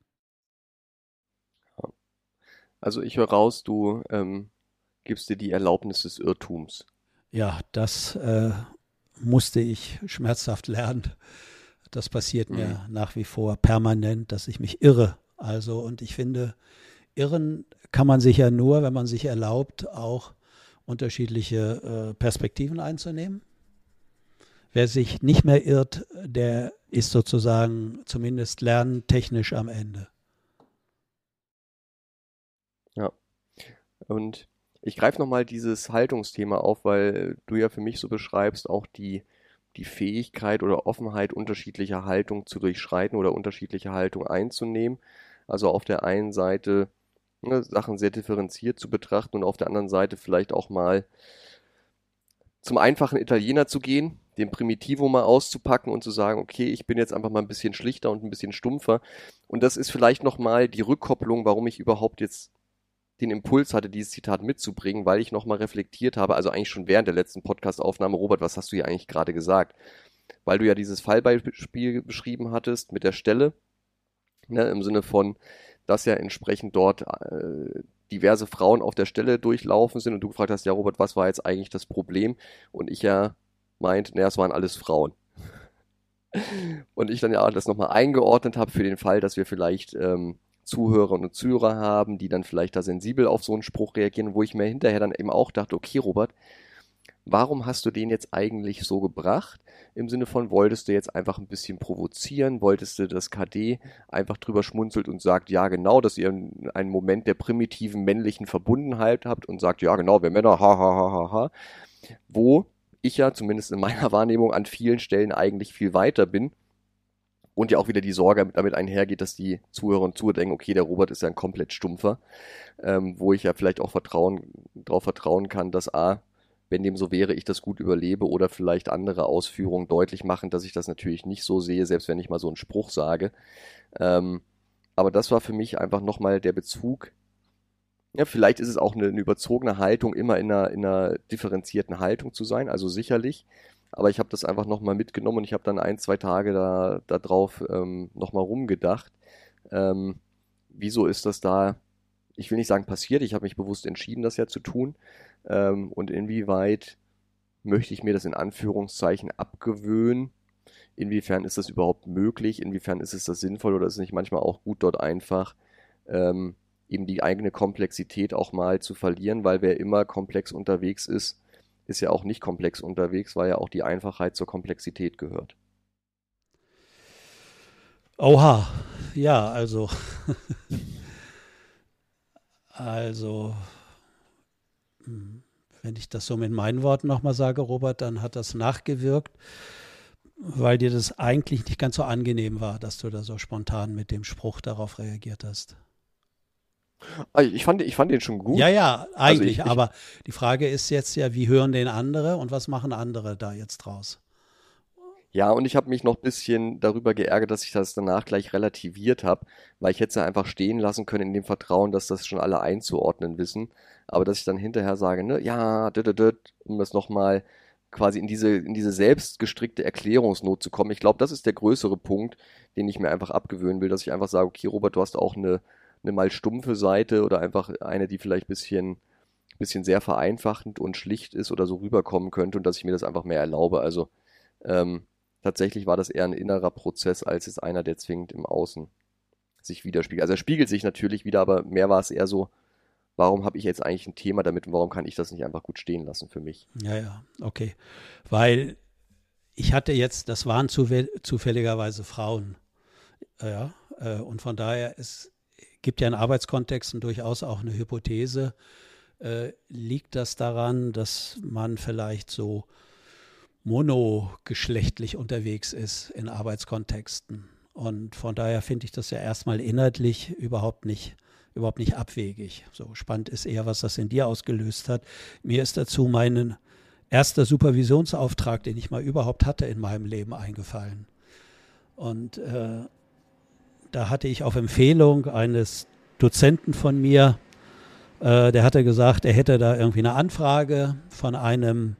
Also ich höre raus, du gibst dir die Erlaubnis des Irrtums. Ja, das musste ich schmerzhaft lernen. Das passiert mir nach wie vor permanent, dass ich mich irre. Also, und ich finde, irren kann man sich ja nur, wenn man sich erlaubt, auch unterschiedliche Perspektiven einzunehmen. Wer sich nicht mehr irrt, der ist sozusagen zumindest lerntechnisch am Ende. Ja, und ich greife nochmal dieses Haltungsthema auf, weil du ja für mich so beschreibst, auch die Fähigkeit oder Offenheit unterschiedlicher Haltung zu durchschreiten oder unterschiedliche Haltung einzunehmen. Also auf der einen Seite Sachen sehr differenziert zu betrachten und auf der anderen Seite vielleicht auch mal zum einfachen Italiener zu gehen, den Primitivo mal auszupacken und zu sagen, okay, ich bin jetzt einfach mal ein bisschen schlichter und ein bisschen stumpfer. Und das ist vielleicht nochmal die Rückkopplung, warum ich überhaupt jetzt den Impuls hatte, dieses Zitat mitzubringen, weil ich nochmal reflektiert habe, also eigentlich schon während der letzten Podcast-Aufnahme, Robert, was hast du hier eigentlich gerade gesagt? Weil du ja dieses Fallbeispiel beschrieben hattest mit der Stelle, ne, im Sinne von, dass ja entsprechend dort diverse Frauen auf der Stelle durchlaufen sind und du gefragt hast, ja Robert, was war jetzt eigentlich das Problem? Und ich ja meint, naja, es waren alles Frauen. Und ich dann ja das nochmal eingeordnet habe für den Fall, dass wir vielleicht Zuhörerinnen und Zuhörer haben, die dann vielleicht da sensibel auf so einen Spruch reagieren, wo ich mir hinterher dann eben auch dachte, okay Robert, warum hast du den jetzt eigentlich so gebracht? Im Sinne von, wolltest du jetzt einfach ein bisschen provozieren? Wolltest du, dass KD einfach drüber schmunzelt und sagt, ja genau, dass ihr einen Moment der primitiven männlichen Verbundenheit habt und sagt, ja genau, wir Männer, ha ha ha ha ha. Wo ich ja zumindest in meiner Wahrnehmung an vielen Stellen eigentlich viel weiter bin und ja auch wieder die Sorge damit einhergeht, dass die Zuhörer und Zuhörer denken, okay, der Robert ist ja ein komplett Stumpfer, wo ich ja vielleicht auch darauf vertrauen kann, dass wenn dem so wäre, ich das gut überlebe oder vielleicht andere Ausführungen deutlich machen, dass ich das natürlich nicht so sehe, selbst wenn ich mal so einen Spruch sage. Aber das war für mich einfach nochmal der Bezug. Ja, vielleicht ist es auch eine überzogene Haltung, immer in einer differenzierten Haltung zu sein, also sicherlich. Aber ich habe das einfach nochmal mitgenommen und ich habe dann 1, 2 Tage da drauf nochmal rumgedacht. Wieso ist das da, ich will nicht sagen passiert, ich habe mich bewusst entschieden, das ja zu tun. Und inwieweit möchte ich mir das in Anführungszeichen abgewöhnen? Inwiefern ist das überhaupt möglich? Inwiefern ist es das sinnvoll oder ist es nicht manchmal auch gut, dort einfach eben die eigene Komplexität auch mal zu verlieren, weil wer immer komplex unterwegs ist ja auch nicht komplex unterwegs, weil ja auch die Einfachheit zur Komplexität gehört. Oha, ja, also wenn ich das so mit meinen Worten nochmal sage, Robert, dann hat das nachgewirkt, weil dir das eigentlich nicht ganz so angenehm war, dass du da so spontan mit dem Spruch darauf reagiert hast. Ich fand den schon gut. Ja, eigentlich, also aber die Frage ist jetzt ja, wie hören den andere und was machen andere da jetzt draus? Ja, und ich habe mich noch ein bisschen darüber geärgert, dass ich das danach gleich relativiert habe, weil ich hätte es ja einfach stehen lassen können in dem Vertrauen, dass das schon alle einzuordnen wissen. Aber dass ich dann hinterher sage, ne, ja, um das nochmal quasi in diese selbst gestrickte Erklärungsnot zu kommen. Ich glaube, das ist der größere Punkt, den ich mir einfach abgewöhnen will, dass ich einfach sage, okay, Robert, du hast auch eine mal stumpfe Seite oder einfach eine, die vielleicht bisschen sehr vereinfachend und schlicht ist oder so rüberkommen könnte und dass ich mir das einfach mehr erlaube. Also tatsächlich war das eher ein innerer Prozess, als es einer, der zwingend im Außen sich widerspiegelt. Also er spiegelt sich natürlich wieder, aber mehr war es eher so, warum habe ich jetzt eigentlich ein Thema damit und warum kann ich das nicht einfach gut stehen lassen für mich? Ja, okay. Weil ich hatte jetzt, das waren zufälligerweise Frauen. Ja, und von daher, es gibt ja in Arbeitskontexten durchaus auch eine Hypothese. Liegt das daran, dass man vielleicht so monogeschlechtlich unterwegs ist in Arbeitskontexten? Und von daher finde ich das ja erstmal inhaltlich überhaupt nicht abwegig. So spannend ist eher, was das in dir ausgelöst hat. Mir ist dazu mein erster Supervisionsauftrag, den ich mal überhaupt hatte in meinem Leben, eingefallen. Und da hatte ich auf Empfehlung eines Dozenten von mir, der hatte gesagt, er hätte da irgendwie eine Anfrage von einem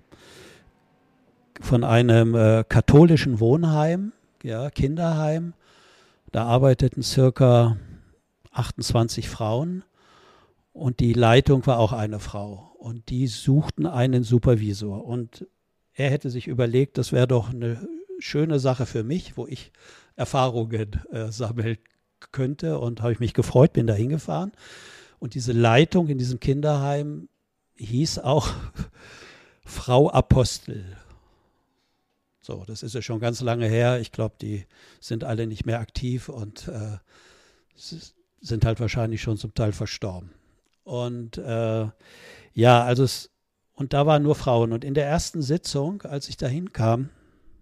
katholischen Wohnheim, ja, Kinderheim. Da arbeiteten circa 28 Frauen und die Leitung war auch eine Frau. Und die suchten einen Supervisor. Und er hätte sich überlegt, das wäre doch eine schöne Sache für mich, wo ich Erfahrungen sammeln könnte, und habe ich mich gefreut, bin da hingefahren. Und diese Leitung in diesem Kinderheim hieß auch Frau Apostel. So, das ist ja schon ganz lange her. Ich glaube, die sind alle nicht mehr aktiv und sind halt wahrscheinlich schon zum Teil verstorben. Und ja, also und da waren nur Frauen. Und in der ersten Sitzung, als ich da hinkam,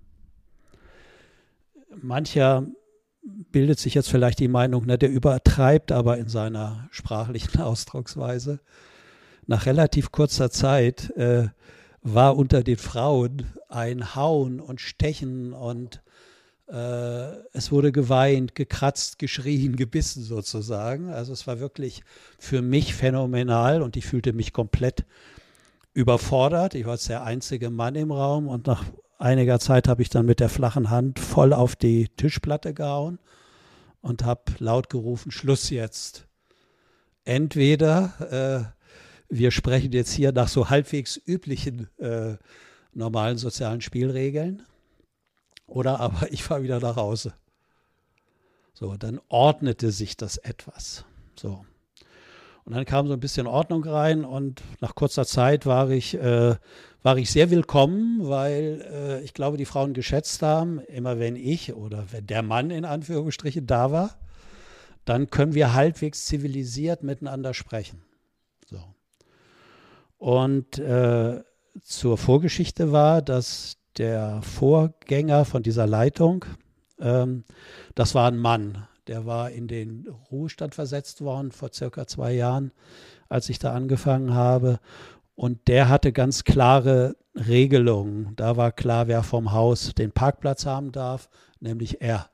mancher bildet sich jetzt vielleicht die Meinung, ne, der übertreibt aber in seiner sprachlichen Ausdrucksweise. Nach relativ kurzer Zeit war unter den Frauen ein Hauen und Stechen und es wurde geweint, gekratzt, geschrien, gebissen sozusagen. Also es war wirklich für mich phänomenal und ich fühlte mich komplett überfordert. Ich war jetzt der einzige Mann im Raum und nach einiger Zeit habe ich dann mit der flachen Hand voll auf die Tischplatte gehauen und habe laut gerufen, Schluss jetzt. Entweder wir sprechen jetzt hier nach so halbwegs üblichen normalen sozialen Spielregeln, oder aber ich fahre wieder nach Hause. So, dann ordnete sich das etwas. So. Und dann kam so ein bisschen Ordnung rein und nach kurzer Zeit war ich sehr willkommen, weil ich glaube, die Frauen geschätzt haben, immer wenn ich oder wenn der Mann in Anführungsstrichen da war, dann können wir halbwegs zivilisiert miteinander sprechen. So. Und zur Vorgeschichte war, dass der Vorgänger von dieser Leitung, das war ein Mann, der war in den Ruhestand versetzt worden vor circa 2 Jahren, als ich da angefangen habe. Und der hatte ganz klare Regelungen. Da war klar, wer vom Haus den Parkplatz haben darf, nämlich er.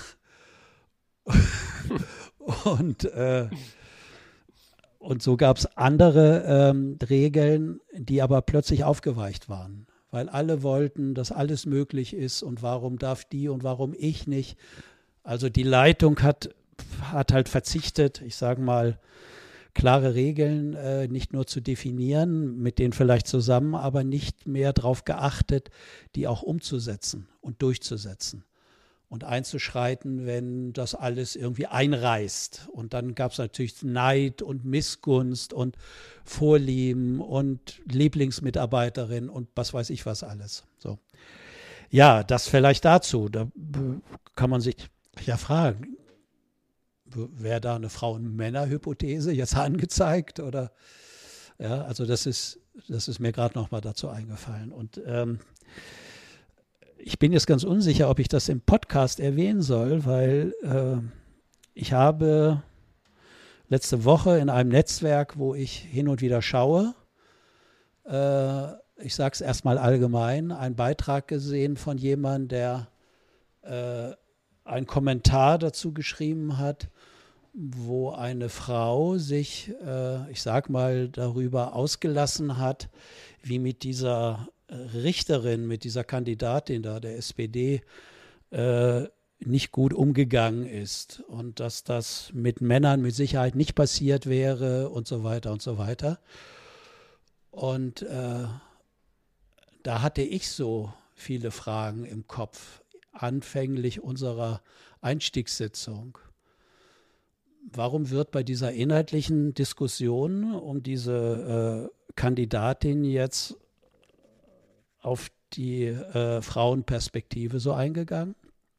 Und so gab es andere Regeln, die aber plötzlich aufgeweicht waren, weil alle wollten, dass alles möglich ist und warum darf die und warum ich nicht. Also die Leitung hat halt verzichtet, ich sage mal, klare Regeln nicht nur zu definieren, mit denen vielleicht zusammen, aber nicht mehr darauf geachtet, die auch umzusetzen und durchzusetzen und einzuschreiten, wenn das alles irgendwie einreißt. Und dann gab es natürlich Neid und Missgunst und Vorlieben und Lieblingsmitarbeiterin und was weiß ich was alles. So. Ja, das vielleicht dazu. Da kann man sich ja fragen, wäre da eine Frauen-Männer-Hypothese jetzt angezeigt? Oder ja, also das ist mir gerade noch mal dazu eingefallen. Und ich bin jetzt ganz unsicher, ob ich das im Podcast erwähnen soll, weil ich habe letzte Woche in einem Netzwerk, wo ich hin und wieder schaue, ich sage es erstmal allgemein, einen Beitrag gesehen von jemandem, der einen Kommentar dazu geschrieben hat, wo eine Frau sich, ich sag mal, darüber ausgelassen hat, wie mit dieser Richterin, mit dieser Kandidatin da der SPD nicht gut umgegangen ist und dass das mit Männern mit Sicherheit nicht passiert wäre und so weiter und so weiter. Und da hatte ich so viele Fragen im Kopf, anfänglich unserer Einstiegssitzung. Warum wird bei dieser inhaltlichen Diskussion um diese Kandidatin jetzt auf die Frauenperspektive so eingegangen?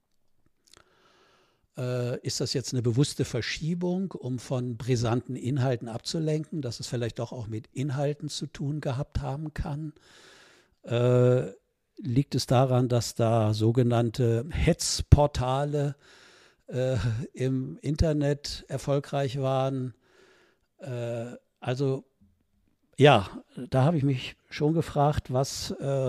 Ist das jetzt eine bewusste Verschiebung, um von brisanten Inhalten abzulenken, dass es vielleicht doch auch mit Inhalten zu tun gehabt haben kann? Liegt es daran, dass da sogenannte Hetzportale im Internet erfolgreich waren? Also ja, da habe ich mich schon gefragt, was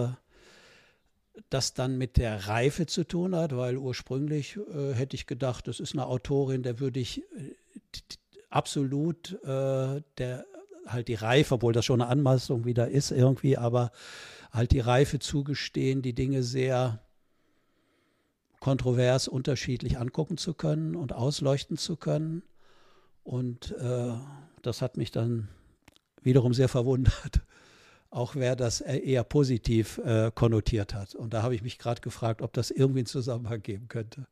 das dann mit der Reife zu tun hat, weil ursprünglich hätte ich gedacht, das ist eine Autorin, der würde ich absolut halt die Reife, obwohl das schon eine Anmaßung wieder ist irgendwie, aber halt die Reife zugestehen, die Dinge sehr kontrovers unterschiedlich angucken zu können und ausleuchten zu können. Und das hat mich dann wiederum sehr verwundert. auch wer das eher positiv konnotiert hat. Und da habe ich mich gerade gefragt, ob das irgendwie einen Zusammenhang geben könnte.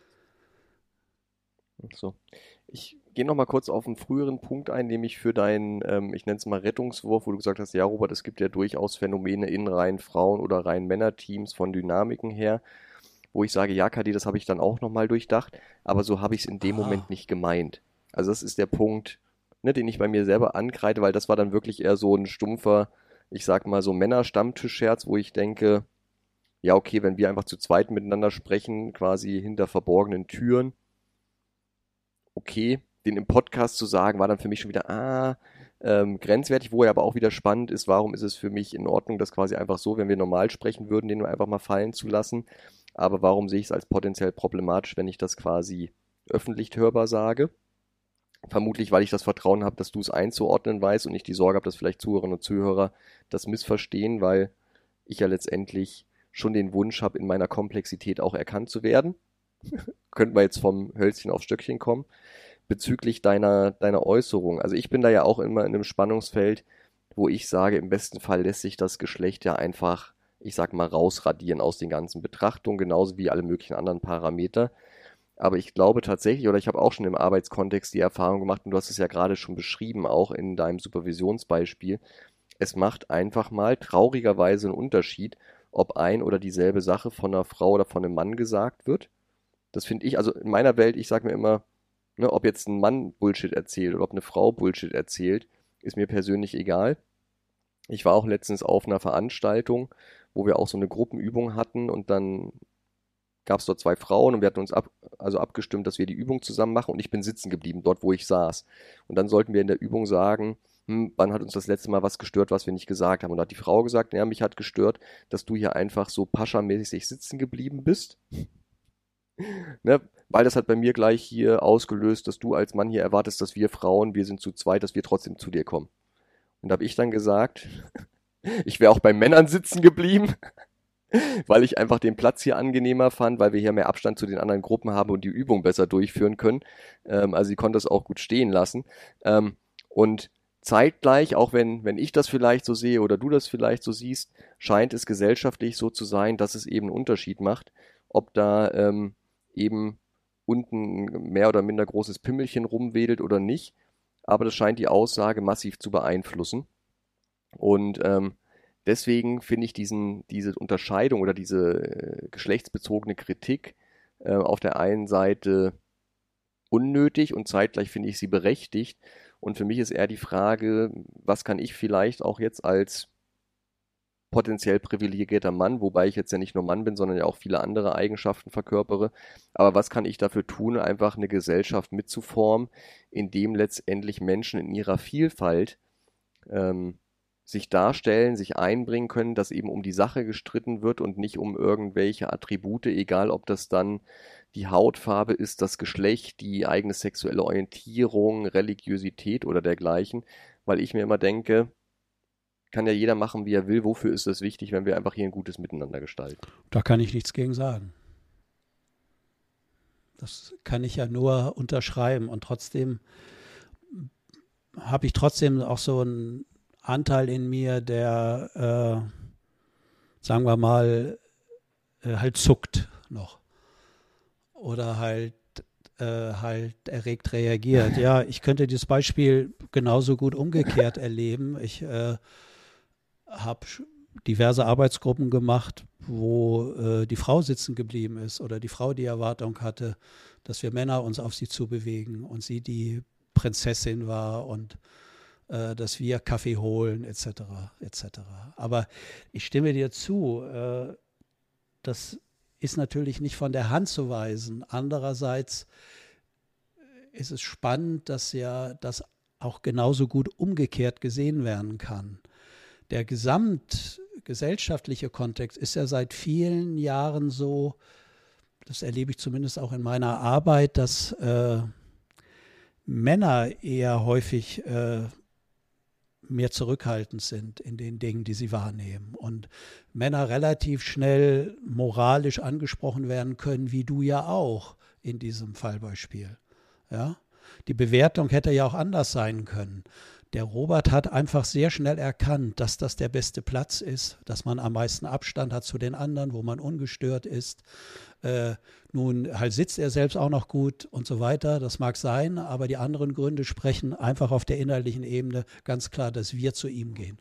So. Ich gehe noch mal kurz auf einen früheren Punkt ein, nämlich für deinen, ich nenne es mal Rettungswurf, wo du gesagt hast, ja, Robert, es gibt ja durchaus Phänomene in reinen Frauen- oder reinen Männerteams von Dynamiken her, wo ich sage, ja, KD, das habe ich dann auch noch mal durchdacht, aber so habe ich es in dem Moment nicht gemeint. Also das ist der Punkt, ne, den ich bei mir selber ankreide, weil das war dann wirklich eher so ein stumpfer, ich sag mal so Männer-Stammtisch-Scherz, wo ich denke, ja, okay, wenn wir einfach zu zweit miteinander sprechen, quasi hinter verborgenen Türen, okay, den im Podcast zu sagen, war dann für mich schon wieder, grenzwertig, wo er aber auch wieder spannend ist, warum ist es für mich in Ordnung, das quasi einfach so, wenn wir normal sprechen würden, den nur einfach mal fallen zu lassen, aber warum sehe ich es als potenziell problematisch, wenn ich das quasi öffentlich hörbar sage? Vermutlich, weil ich das Vertrauen habe, dass du es einzuordnen weißt und nicht die Sorge habe, dass vielleicht Zuhörerinnen und Zuhörer das missverstehen, weil ich ja letztendlich schon den Wunsch habe, in meiner Komplexität auch erkannt zu werden. Könnten wir jetzt vom Hölzchen auf Stöckchen kommen. Bezüglich deiner Äußerung. Also ich bin da ja auch immer in einem Spannungsfeld, wo ich sage, im besten Fall lässt sich das Geschlecht ja einfach, ich sag mal, rausradieren aus den ganzen Betrachtungen, genauso wie alle möglichen anderen Parameter. Aber ich glaube tatsächlich, oder ich habe auch schon im Arbeitskontext die Erfahrung gemacht, und du hast es ja gerade schon beschrieben, auch in deinem Supervisionsbeispiel, es macht einfach mal traurigerweise einen Unterschied, ob ein oder dieselbe Sache von einer Frau oder von einem Mann gesagt wird. Das finde ich, also in meiner Welt, ich sage mir immer, ne, ob jetzt ein Mann Bullshit erzählt oder ob eine Frau Bullshit erzählt, ist mir persönlich egal. Ich war auch letztens auf einer Veranstaltung, wo wir auch so eine Gruppenübung hatten und dann gab es dort zwei Frauen und wir hatten uns abgestimmt, dass wir die Übung zusammen machen und ich bin sitzen geblieben, dort wo ich saß. Und dann sollten wir in der Übung sagen, wann hat uns das letzte Mal was gestört, was wir nicht gesagt haben. Und da hat die Frau gesagt, ja, mich hat gestört, dass du hier einfach so paschamäßig sitzen geblieben bist. Ne? Weil das hat bei mir gleich hier ausgelöst, dass du als Mann hier erwartest, dass wir Frauen, wir sind zu zweit, dass wir trotzdem zu dir kommen. Und da habe ich dann gesagt, ich wäre auch bei Männern sitzen geblieben, weil ich einfach den Platz hier angenehmer fand, weil wir hier mehr Abstand zu den anderen Gruppen haben und die Übung besser durchführen können. Also sie konnte es auch gut stehen lassen. Und zeitgleich, auch wenn ich das vielleicht so sehe oder du das vielleicht so siehst, scheint es gesellschaftlich so zu sein, dass es eben einen Unterschied macht, ob da eben unten ein mehr oder minder großes Pimmelchen rumwedelt oder nicht. Aber das scheint die Aussage massiv zu beeinflussen. Und deswegen finde ich diese Unterscheidung oder diese geschlechtsbezogene Kritik auf der einen Seite unnötig und zeitgleich finde ich sie berechtigt. Und für mich ist eher die Frage, was kann ich vielleicht auch jetzt als potenziell privilegierter Mann, wobei ich jetzt ja nicht nur Mann bin, sondern ja auch viele andere Eigenschaften verkörpere. Aber was kann ich dafür tun, einfach eine Gesellschaft mitzuformen, in dem letztendlich Menschen in ihrer Vielfalt sich darstellen, sich einbringen können, dass eben um die Sache gestritten wird und nicht um irgendwelche Attribute, egal ob das dann die Hautfarbe ist, das Geschlecht, die eigene sexuelle Orientierung, Religiosität oder dergleichen, weil ich mir immer denke, kann ja jeder machen, wie er will. Wofür ist das wichtig, wenn wir einfach hier ein gutes Miteinander gestalten? Da kann ich nichts gegen sagen. Das kann ich ja nur unterschreiben. Und trotzdem habe ich trotzdem auch so einen Anteil in mir, der, sagen wir mal, halt zuckt noch. Oder halt erregt reagiert. Ja, ich könnte dieses Beispiel genauso gut umgekehrt erleben. Ich habe diverse Arbeitsgruppen gemacht, wo die Frau sitzen geblieben ist oder die Frau die Erwartung hatte, dass wir Männer uns auf sie zubewegen und sie die Prinzessin war und dass wir Kaffee holen etc. etc. Aber ich stimme dir zu, das ist natürlich nicht von der Hand zu weisen. Andererseits ist es spannend, dass ja das auch genauso gut umgekehrt gesehen werden kann. Der gesamtgesellschaftliche Kontext ist ja seit vielen Jahren so, das erlebe ich zumindest auch in meiner Arbeit, dass Männer eher häufig mehr zurückhaltend sind in den Dingen, die sie wahrnehmen. Und Männer relativ schnell moralisch angesprochen werden können, wie du ja auch in diesem Fallbeispiel. Ja? Die Bewertung hätte ja auch anders sein können. Der Robert hat einfach sehr schnell erkannt, dass das der beste Platz ist, dass man am meisten Abstand hat zu den anderen, wo man ungestört ist. Nun halt sitzt er selbst auch noch gut und so weiter, das mag sein, aber die anderen Gründe sprechen einfach auf der inhaltlichen Ebene ganz klar, dass wir zu ihm gehen.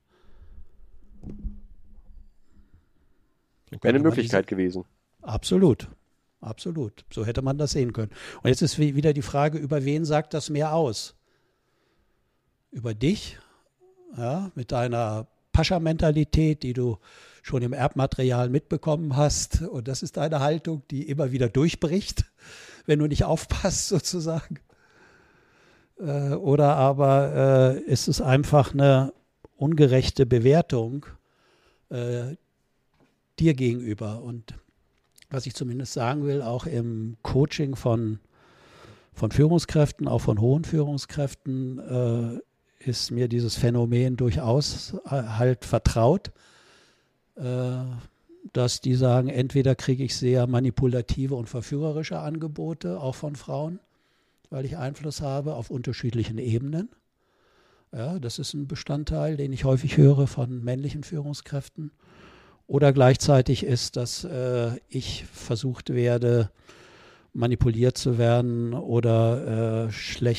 Wäre eine Möglichkeit gewesen. Absolut, absolut. So hätte man das sehen können. Und jetzt ist wieder die Frage, über wen sagt das mehr aus? Über dich, ja, mit deiner Pascha-Mentalität, die du schon im Erbmaterial mitbekommen hast. Und das ist deine Haltung, die immer wieder durchbricht, wenn du nicht aufpasst sozusagen. Oder aber ist es einfach eine ungerechte Bewertung dir gegenüber. Und was ich zumindest sagen will, auch im Coaching von Führungskräften, auch von hohen Führungskräften, ist mir dieses Phänomen durchaus halt vertraut, dass die sagen, entweder kriege ich sehr manipulative und verführerische Angebote, auch von Frauen, weil ich Einfluss habe auf unterschiedlichen Ebenen. Ja, das ist ein Bestandteil, den ich häufig höre von männlichen Führungskräften. Oder gleichzeitig ist, dass ich versucht werde, manipuliert zu werden oder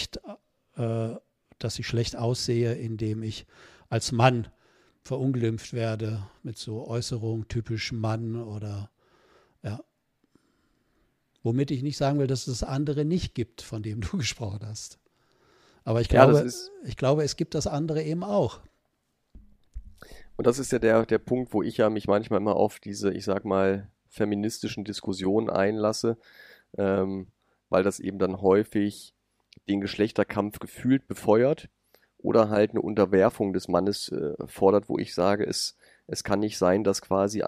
dass ich schlecht aussehe, indem ich als Mann verunglimpft werde mit so Äußerungen typisch Mann oder ja. Womit ich nicht sagen will, dass es das andere nicht gibt, von dem du gesprochen hast. Aber ich glaube, es gibt das andere eben auch. Und das ist ja der Punkt, wo ich ja mich manchmal immer auf diese, ich sag mal, feministischen Diskussionen einlasse, weil das eben dann häufig den Geschlechterkampf gefühlt befeuert oder halt eine Unterwerfung des Mannes fordert, wo ich sage, es kann nicht sein, dass quasi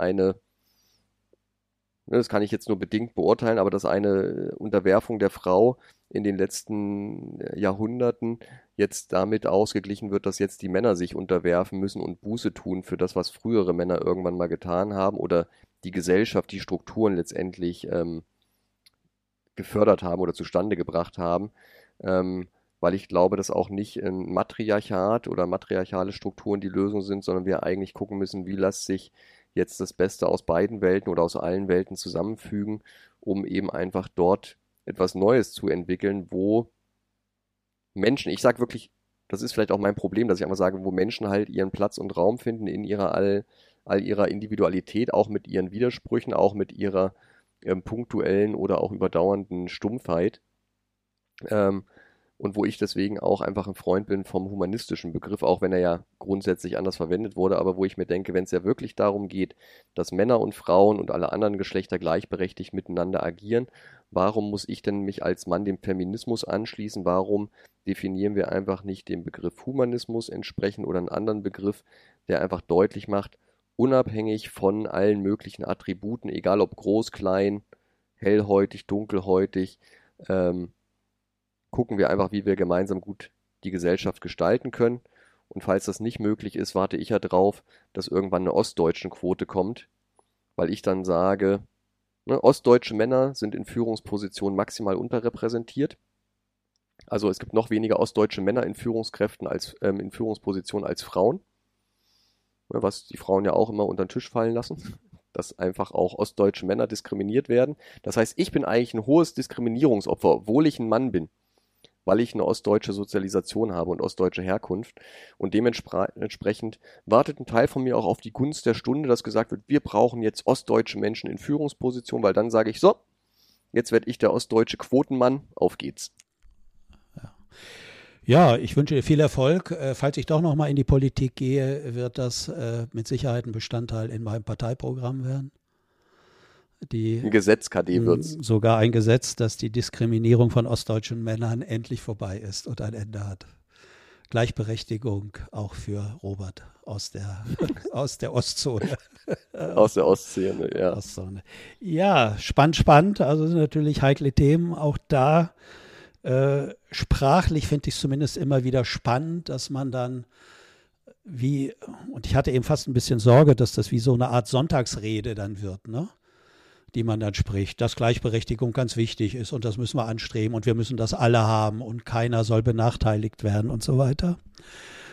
das kann ich jetzt nur bedingt beurteilen, aber dass eine Unterwerfung der Frau in den letzten Jahrhunderten jetzt damit ausgeglichen wird, dass jetzt die Männer sich unterwerfen müssen und Buße tun für das, was frühere Männer irgendwann mal getan haben oder die Gesellschaft, die Strukturen letztendlich gefördert haben oder zustande gebracht haben, weil ich glaube, dass auch nicht ein Matriarchat oder matriarchale Strukturen die Lösung sind, sondern wir eigentlich gucken müssen, wie lässt sich jetzt das Beste aus beiden Welten oder aus allen Welten zusammenfügen, um eben einfach dort etwas Neues zu entwickeln, wo Menschen, ich sage wirklich, das ist vielleicht auch mein Problem, dass ich einfach sage, wo Menschen halt ihren Platz und Raum finden in ihrer all ihrer Individualität, auch mit ihren Widersprüchen, auch mit ihrer punktuellen oder auch überdauernden Stumpfheit. Und wo ich deswegen auch einfach ein Freund bin vom humanistischen Begriff, auch wenn er ja grundsätzlich anders verwendet wurde, aber wo ich mir denke, wenn es ja wirklich darum geht, dass Männer und Frauen und alle anderen Geschlechter gleichberechtigt miteinander agieren, warum muss ich denn mich als Mann dem Feminismus anschließen? Warum definieren wir einfach nicht den Begriff Humanismus entsprechend oder einen anderen Begriff, der einfach deutlich macht, unabhängig von allen möglichen Attributen, egal ob groß, klein, hellhäutig, dunkelhäutig, gucken wir einfach, wie wir gemeinsam gut die Gesellschaft gestalten können. Und falls das nicht möglich ist, warte ich ja drauf, dass irgendwann eine Ostdeutschen-Quote kommt, weil ich dann sage, ostdeutsche Männer sind in Führungspositionen maximal unterrepräsentiert. Also es gibt noch weniger ostdeutsche Männer in Führungskräften in Führungspositionen als Frauen, was die Frauen ja auch immer unter den Tisch fallen lassen, dass einfach auch ostdeutsche Männer diskriminiert werden. Das heißt, ich bin eigentlich ein hohes Diskriminierungsopfer, obwohl ich ein Mann bin, weil ich eine ostdeutsche Sozialisation habe und ostdeutsche Herkunft. Und dementsprechend wartet ein Teil von mir auch auf die Gunst der Stunde, dass gesagt wird, wir brauchen jetzt ostdeutsche Menschen in Führungspositionen, weil dann sage ich so, jetzt werde ich der ostdeutsche Quotenmann, auf geht's. Ja, ich wünsche dir viel Erfolg. Falls ich doch noch mal in die Politik gehe, wird das mit Sicherheit ein Bestandteil in meinem Parteiprogramm werden. Ein Gesetz, KD wird's. Sogar ein Gesetz, dass die Diskriminierung von ostdeutschen Männern endlich vorbei ist und ein Ende hat. Gleichberechtigung auch für Robert aus der Ostzone. Aus der Ostszene, ja. Ostzone. Ja, spannend. Also sind natürlich heikle Themen. Auch da sprachlich finde ich es zumindest immer wieder spannend, dass man dann und ich hatte eben fast ein bisschen Sorge, dass das wie so eine Art Sonntagsrede dann wird, ne? Die man dann spricht, dass Gleichberechtigung ganz wichtig ist und das müssen wir anstreben und wir müssen das alle haben und keiner soll benachteiligt werden und so weiter.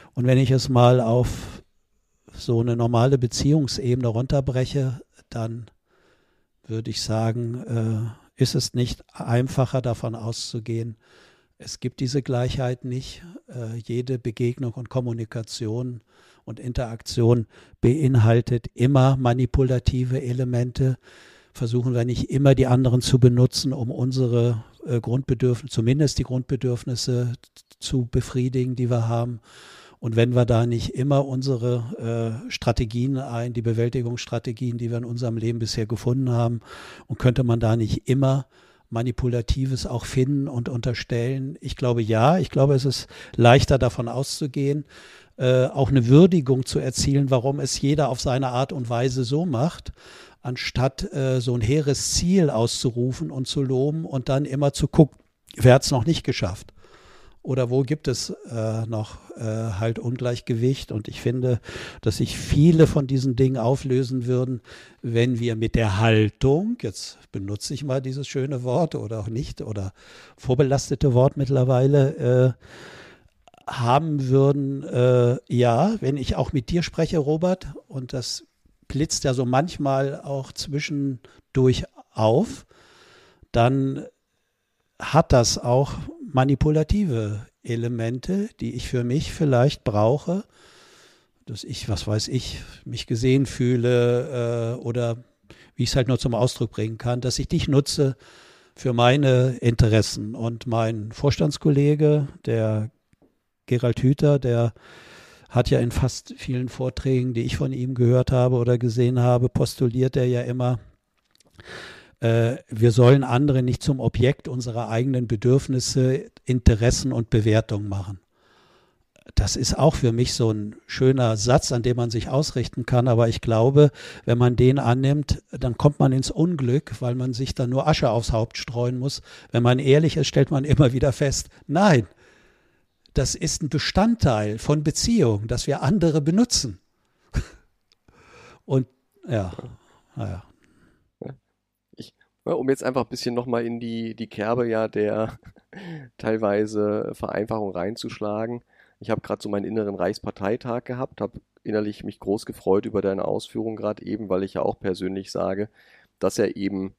Und wenn ich es mal auf so eine normale Beziehungsebene runterbreche, dann würde ich sagen, ist es nicht einfacher davon auszugehen, es gibt diese Gleichheit nicht. Jede Begegnung und Kommunikation und Interaktion beinhaltet immer manipulative Elemente. Versuchen wir nicht immer die anderen zu benutzen, um unsere Grundbedürfnisse, zumindest die Grundbedürfnisse zu befriedigen, die wir haben. Und wenn wir da nicht immer unsere Strategien die Bewältigungsstrategien, die wir in unserem Leben bisher gefunden haben, und könnte man da nicht immer Manipulatives auch finden und unterstellen? Ich glaube ja, ich glaube, es ist leichter davon auszugehen, auch eine Würdigung zu erzielen, warum es jeder auf seine Art und Weise so macht, anstatt so ein hehres Ziel auszurufen und zu loben und dann immer zu gucken, wer hat es noch nicht geschafft? Oder wo gibt es noch halt Ungleichgewicht? Und ich finde, dass sich viele von diesen Dingen auflösen würden, wenn wir mit der Haltung, jetzt benutze ich mal dieses schöne Wort oder auch nicht, oder vorbelastete Wort mittlerweile, haben würden, ja, wenn ich auch mit dir spreche, Robert, und das blitzt ja so manchmal auch zwischendurch auf, dann hat das auch manipulative Elemente, die ich für mich vielleicht brauche, dass ich, was weiß ich, mich gesehen fühle oder wie ich es halt nur zum Ausdruck bringen kann, dass ich dich nutze für meine Interessen. Und mein Vorstandskollege, der Gerald Hüther, der hat ja in fast vielen Vorträgen, die ich von ihm gehört habe oder gesehen habe, postuliert er ja immer, wir sollen andere nicht zum Objekt unserer eigenen Bedürfnisse, Interessen und Bewertungen machen. Das ist auch für mich so ein schöner Satz, an dem man sich ausrichten kann. Aber ich glaube, wenn man den annimmt, dann kommt man ins Unglück, weil man sich dann nur Asche aufs Haupt streuen muss. Wenn man ehrlich ist, stellt man immer wieder fest, nein, das ist ein Bestandteil von Beziehung, dass wir andere benutzen. Und ja, naja. Um jetzt einfach ein bisschen nochmal in die Kerbe ja der teilweise Vereinfachung reinzuschlagen. Ich habe gerade so meinen inneren Reichsparteitag gehabt, habe innerlich mich groß gefreut über deine Ausführung gerade eben, weil ich ja auch persönlich sage, dass ja eben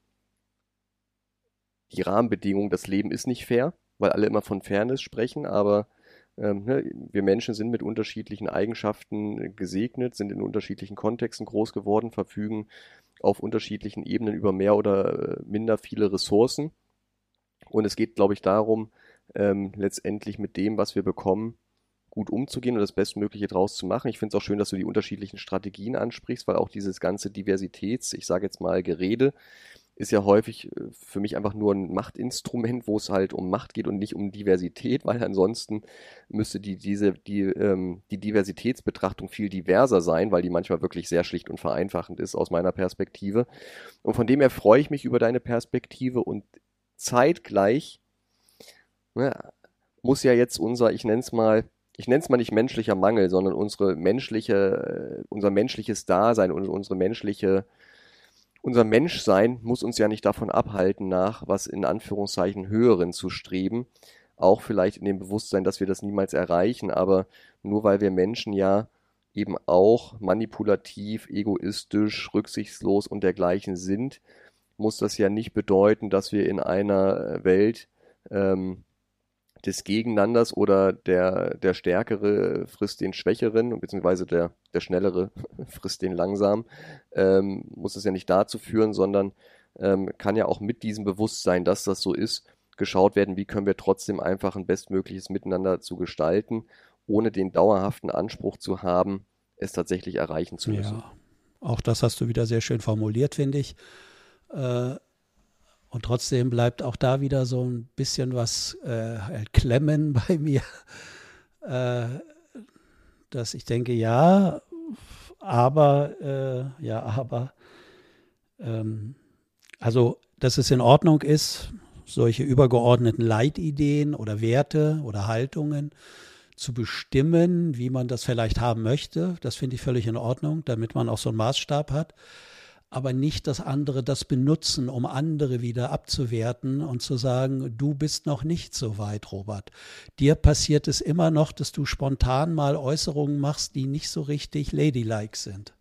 die Rahmenbedingungen, das Leben ist nicht fair, weil alle immer von Fairness sprechen, aber wir Menschen sind mit unterschiedlichen Eigenschaften gesegnet, sind in unterschiedlichen Kontexten groß geworden, verfügen auf unterschiedlichen Ebenen über mehr oder minder viele Ressourcen. Und es geht, glaube ich, darum, letztendlich mit dem, was wir bekommen, gut umzugehen und das Bestmögliche draus zu machen. Ich finde es auch schön, dass du die unterschiedlichen Strategien ansprichst, weil auch dieses ganze ich sage jetzt mal Gerede, ist ja häufig für mich einfach nur ein Machtinstrument, wo es halt um Macht geht und nicht um Diversität, weil ansonsten müsste die Diversitätsbetrachtung viel diverser sein, weil die manchmal wirklich sehr schlicht und vereinfachend ist aus meiner Perspektive. Und von dem her freue ich mich über deine Perspektive und zeitgleich muss ja jetzt ich nenne es mal nicht menschlicher Mangel, sondern unser menschliches Dasein und unser Menschsein muss uns ja nicht davon abhalten, nach was in Anführungszeichen Höheren zu streben. Auch vielleicht in dem Bewusstsein, dass wir das niemals erreichen, aber nur weil wir Menschen ja eben auch manipulativ, egoistisch, rücksichtslos und dergleichen sind, muss das ja nicht bedeuten, dass wir in einer Welt des Gegeneinanders oder der Stärkere frisst den Schwächeren, beziehungsweise der Schnellere frisst den Langsam, muss es ja nicht dazu führen, sondern kann ja auch mit diesem Bewusstsein, dass das so ist, geschaut werden, wie können wir trotzdem einfach ein bestmögliches Miteinander zu gestalten, ohne den dauerhaften Anspruch zu haben, es tatsächlich erreichen zu müssen. Ja, auch das hast du wieder sehr schön formuliert, finde ich. Und trotzdem bleibt auch da wieder so ein bisschen was klemmen bei mir, dass ich denke, also, dass es in Ordnung ist, solche übergeordneten Leitideen oder Werte oder Haltungen zu bestimmen, wie man das vielleicht haben möchte. Das finde ich völlig in Ordnung, damit man auch so einen Maßstab hat. aber nicht, dass andere das benutzen, um andere wieder abzuwerten und zu sagen, du bist noch nicht so weit, Robert. Dir passiert es immer noch, dass du spontan mal Äußerungen machst, die nicht so richtig ladylike sind.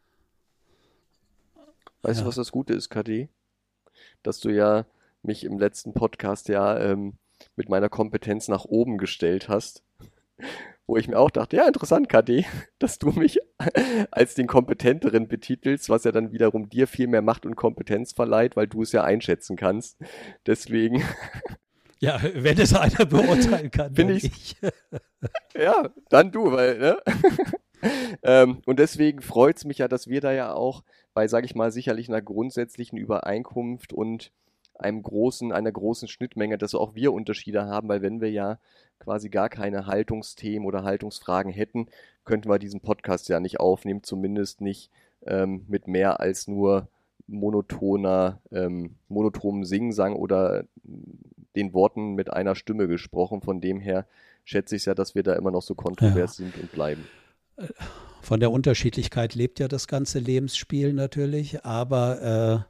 Weißt du, Ja. was das Gute ist, KD? Dass du ja mich im letzten Podcast mit meiner Kompetenz nach oben gestellt hast, wo ich mir auch dachte, ja, interessant, KD, dass du mich als den Kompetenteren betitelst, was ja dann wiederum dir viel mehr Macht und Kompetenz verleiht, weil du es ja einschätzen kannst. Deswegen Ja, wenn es einer beurteilen kann, dann finde ich, ich. ja, dann du, weil, ne? Und deswegen freut es mich ja, dass wir da ja auch bei, sage ich mal, sicherlich einer grundsätzlichen Übereinkunft und einer großen Schnittmenge, dass auch wir Unterschiede haben, weil wenn wir ja quasi gar keine Haltungsthemen oder Haltungsfragen hätten, könnten wir diesen Podcast ja nicht aufnehmen, zumindest nicht mit mehr als nur monotonem Singsang oder den Worten mit einer Stimme gesprochen. Von dem her schätze ich ja, dass wir da immer noch so kontrovers sind und bleiben. Von der Unterschiedlichkeit lebt ja das ganze Lebensspiel natürlich, aber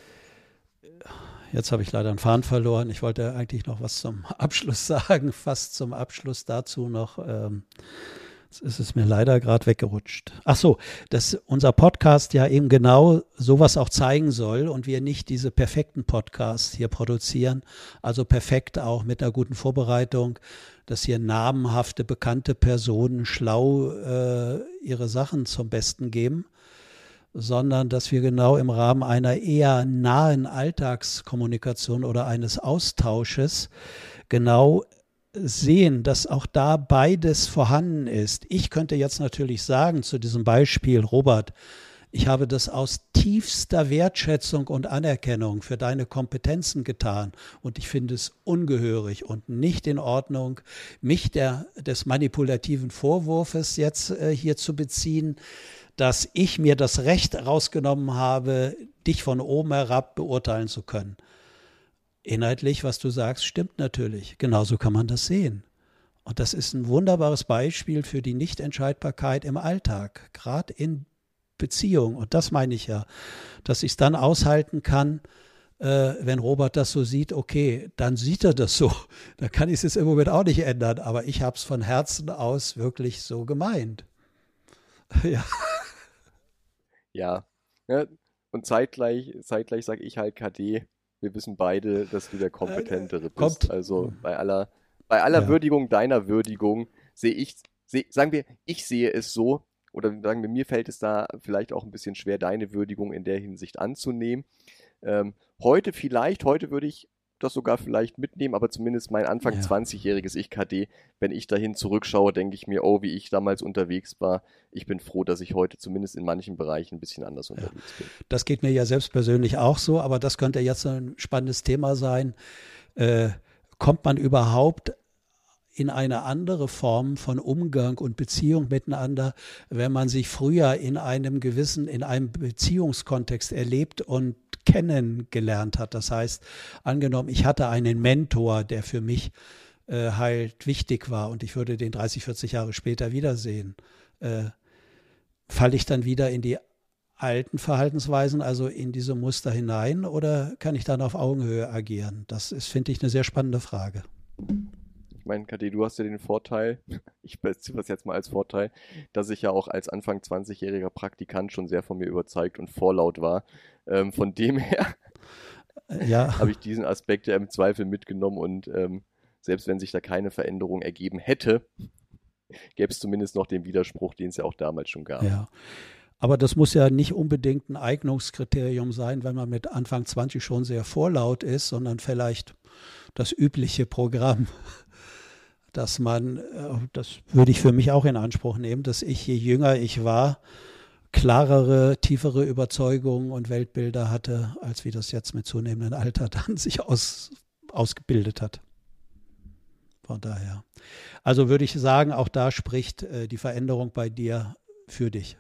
jetzt habe ich leider einen Faden verloren. Ich wollte eigentlich noch was zum Abschluss sagen, fast zum Abschluss dazu noch. Jetzt ist es mir leider gerade weggerutscht. Ach so, dass unser Podcast ja eben genau sowas auch zeigen soll und wir nicht diese perfekten Podcasts hier produzieren, also perfekt auch mit einer guten Vorbereitung, dass hier namenhafte, bekannte Personen schlau ihre Sachen zum Besten geben, sondern dass wir genau im Rahmen einer eher nahen Alltagskommunikation oder eines Austausches genau sehen, dass auch da beides vorhanden ist. Ich könnte jetzt natürlich sagen zu diesem Beispiel, Robert, ich habe das aus tiefster Wertschätzung und Anerkennung für deine Kompetenzen getan und ich finde es ungehörig und nicht in Ordnung, mich des manipulativen Vorwurfs jetzt hier zu beziehen, dass ich mir das Recht rausgenommen habe, dich von oben herab beurteilen zu können. Inhaltlich, was du sagst, stimmt natürlich. Genauso kann man das sehen. Und das ist ein wunderbares Beispiel für die Nichtentscheidbarkeit im Alltag, gerade in Beziehung. Und das meine ich ja, dass ich es dann aushalten kann, wenn Robert das so sieht, okay, dann sieht er das so. Da kann ich es jetzt im Moment auch nicht ändern, aber ich habe es von Herzen aus wirklich so gemeint. Ja. Ja, ja. Und zeitgleich sage ich halt KD, wir wissen beide, dass du der Kompetentere bist. Also bei aller Ja. Würdigung deiner Würdigung sagen wir, ich sehe es so, oder sagen wir, mir fällt es da vielleicht auch ein bisschen schwer, deine Würdigung in der Hinsicht anzunehmen. Heute würde ich das sogar vielleicht mitnehmen, aber zumindest mein Anfang Ja. 20-jähriges Ich KD, wenn ich dahin zurückschaue, denke ich mir, oh, wie ich damals unterwegs war. Ich bin froh, dass ich heute zumindest in manchen Bereichen ein bisschen anders unterwegs bin. Das geht mir ja selbst persönlich auch so, aber das könnte jetzt ein spannendes Thema sein. Kommt man überhaupt in eine andere Form von Umgang und Beziehung miteinander, wenn man sich früher in einem Beziehungskontext erlebt und kennengelernt hat? Das heißt, angenommen, ich hatte einen Mentor, der für mich halt wichtig war und ich würde den 30, 40 Jahre später wiedersehen. Falle ich dann wieder in die alten Verhaltensweisen, also in diese Muster hinein, oder kann ich dann auf Augenhöhe agieren? Das ist, finde ich, eine sehr spannende Frage. Ich meine, KD, du hast ja den Vorteil, ich beziehe das jetzt mal als Vorteil, dass ich ja auch als Anfang 20-jähriger Praktikant schon sehr von mir überzeugt und vorlaut war. Von dem her Ja. habe ich diesen Aspekt ja im Zweifel mitgenommen und selbst wenn sich da keine Veränderung ergeben hätte, gäbe es zumindest noch den Widerspruch, den es ja auch damals schon gab. Ja. Aber das muss ja nicht unbedingt ein Eignungskriterium sein, wenn man mit Anfang 20 schon sehr vorlaut ist, sondern vielleicht das übliche Programm, dass man, das würde ich für mich auch in Anspruch nehmen, dass ich, je jünger ich war, klarere, tiefere Überzeugungen und Weltbilder hatte, als wie das jetzt mit zunehmendem Alter dann sich ausgebildet hat. Von daher. Also würde ich sagen, auch da spricht die Veränderung bei dir für dich.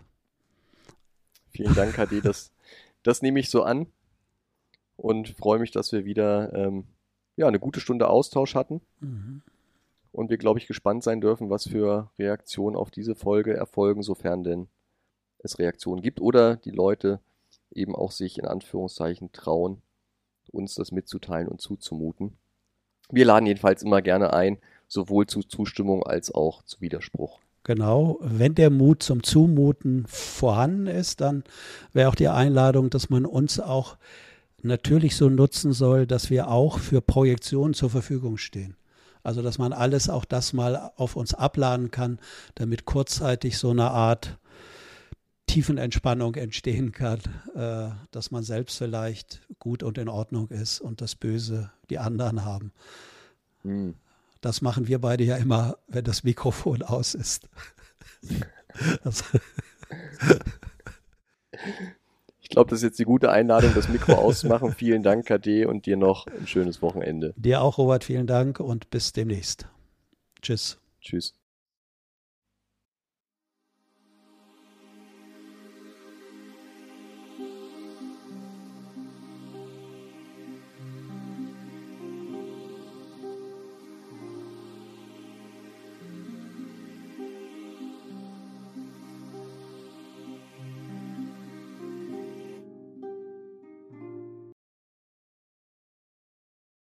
Vielen Dank, KD. Das nehme ich so an und freue mich, dass wir wieder eine gute Stunde Austausch hatten. Mhm. Und wir, glaube ich, gespannt sein dürfen, was für Reaktionen auf diese Folge erfolgen, sofern denn es Reaktionen gibt oder die Leute eben auch sich in Anführungszeichen trauen, uns das mitzuteilen und zuzumuten. Wir laden jedenfalls immer gerne ein, sowohl zu Zustimmung als auch zu Widerspruch. Genau, wenn der Mut zum Zumuten vorhanden ist, dann wäre auch die Einladung, dass man uns auch natürlich so nutzen soll, dass wir auch für Projektionen zur Verfügung stehen. Also dass man alles, auch das mal auf uns abladen kann, damit kurzzeitig so eine Art Tiefenentspannung entstehen kann, dass man selbst vielleicht gut und in Ordnung ist und das Böse die anderen haben. Das machen wir beide ja immer, wenn das Mikrofon aus ist. Ich glaube, das ist jetzt die gute Einladung, das Mikro auszumachen. Vielen Dank, KD, und dir noch ein schönes Wochenende. Dir auch, Robert, vielen Dank und bis demnächst. Tschüss. Tschüss.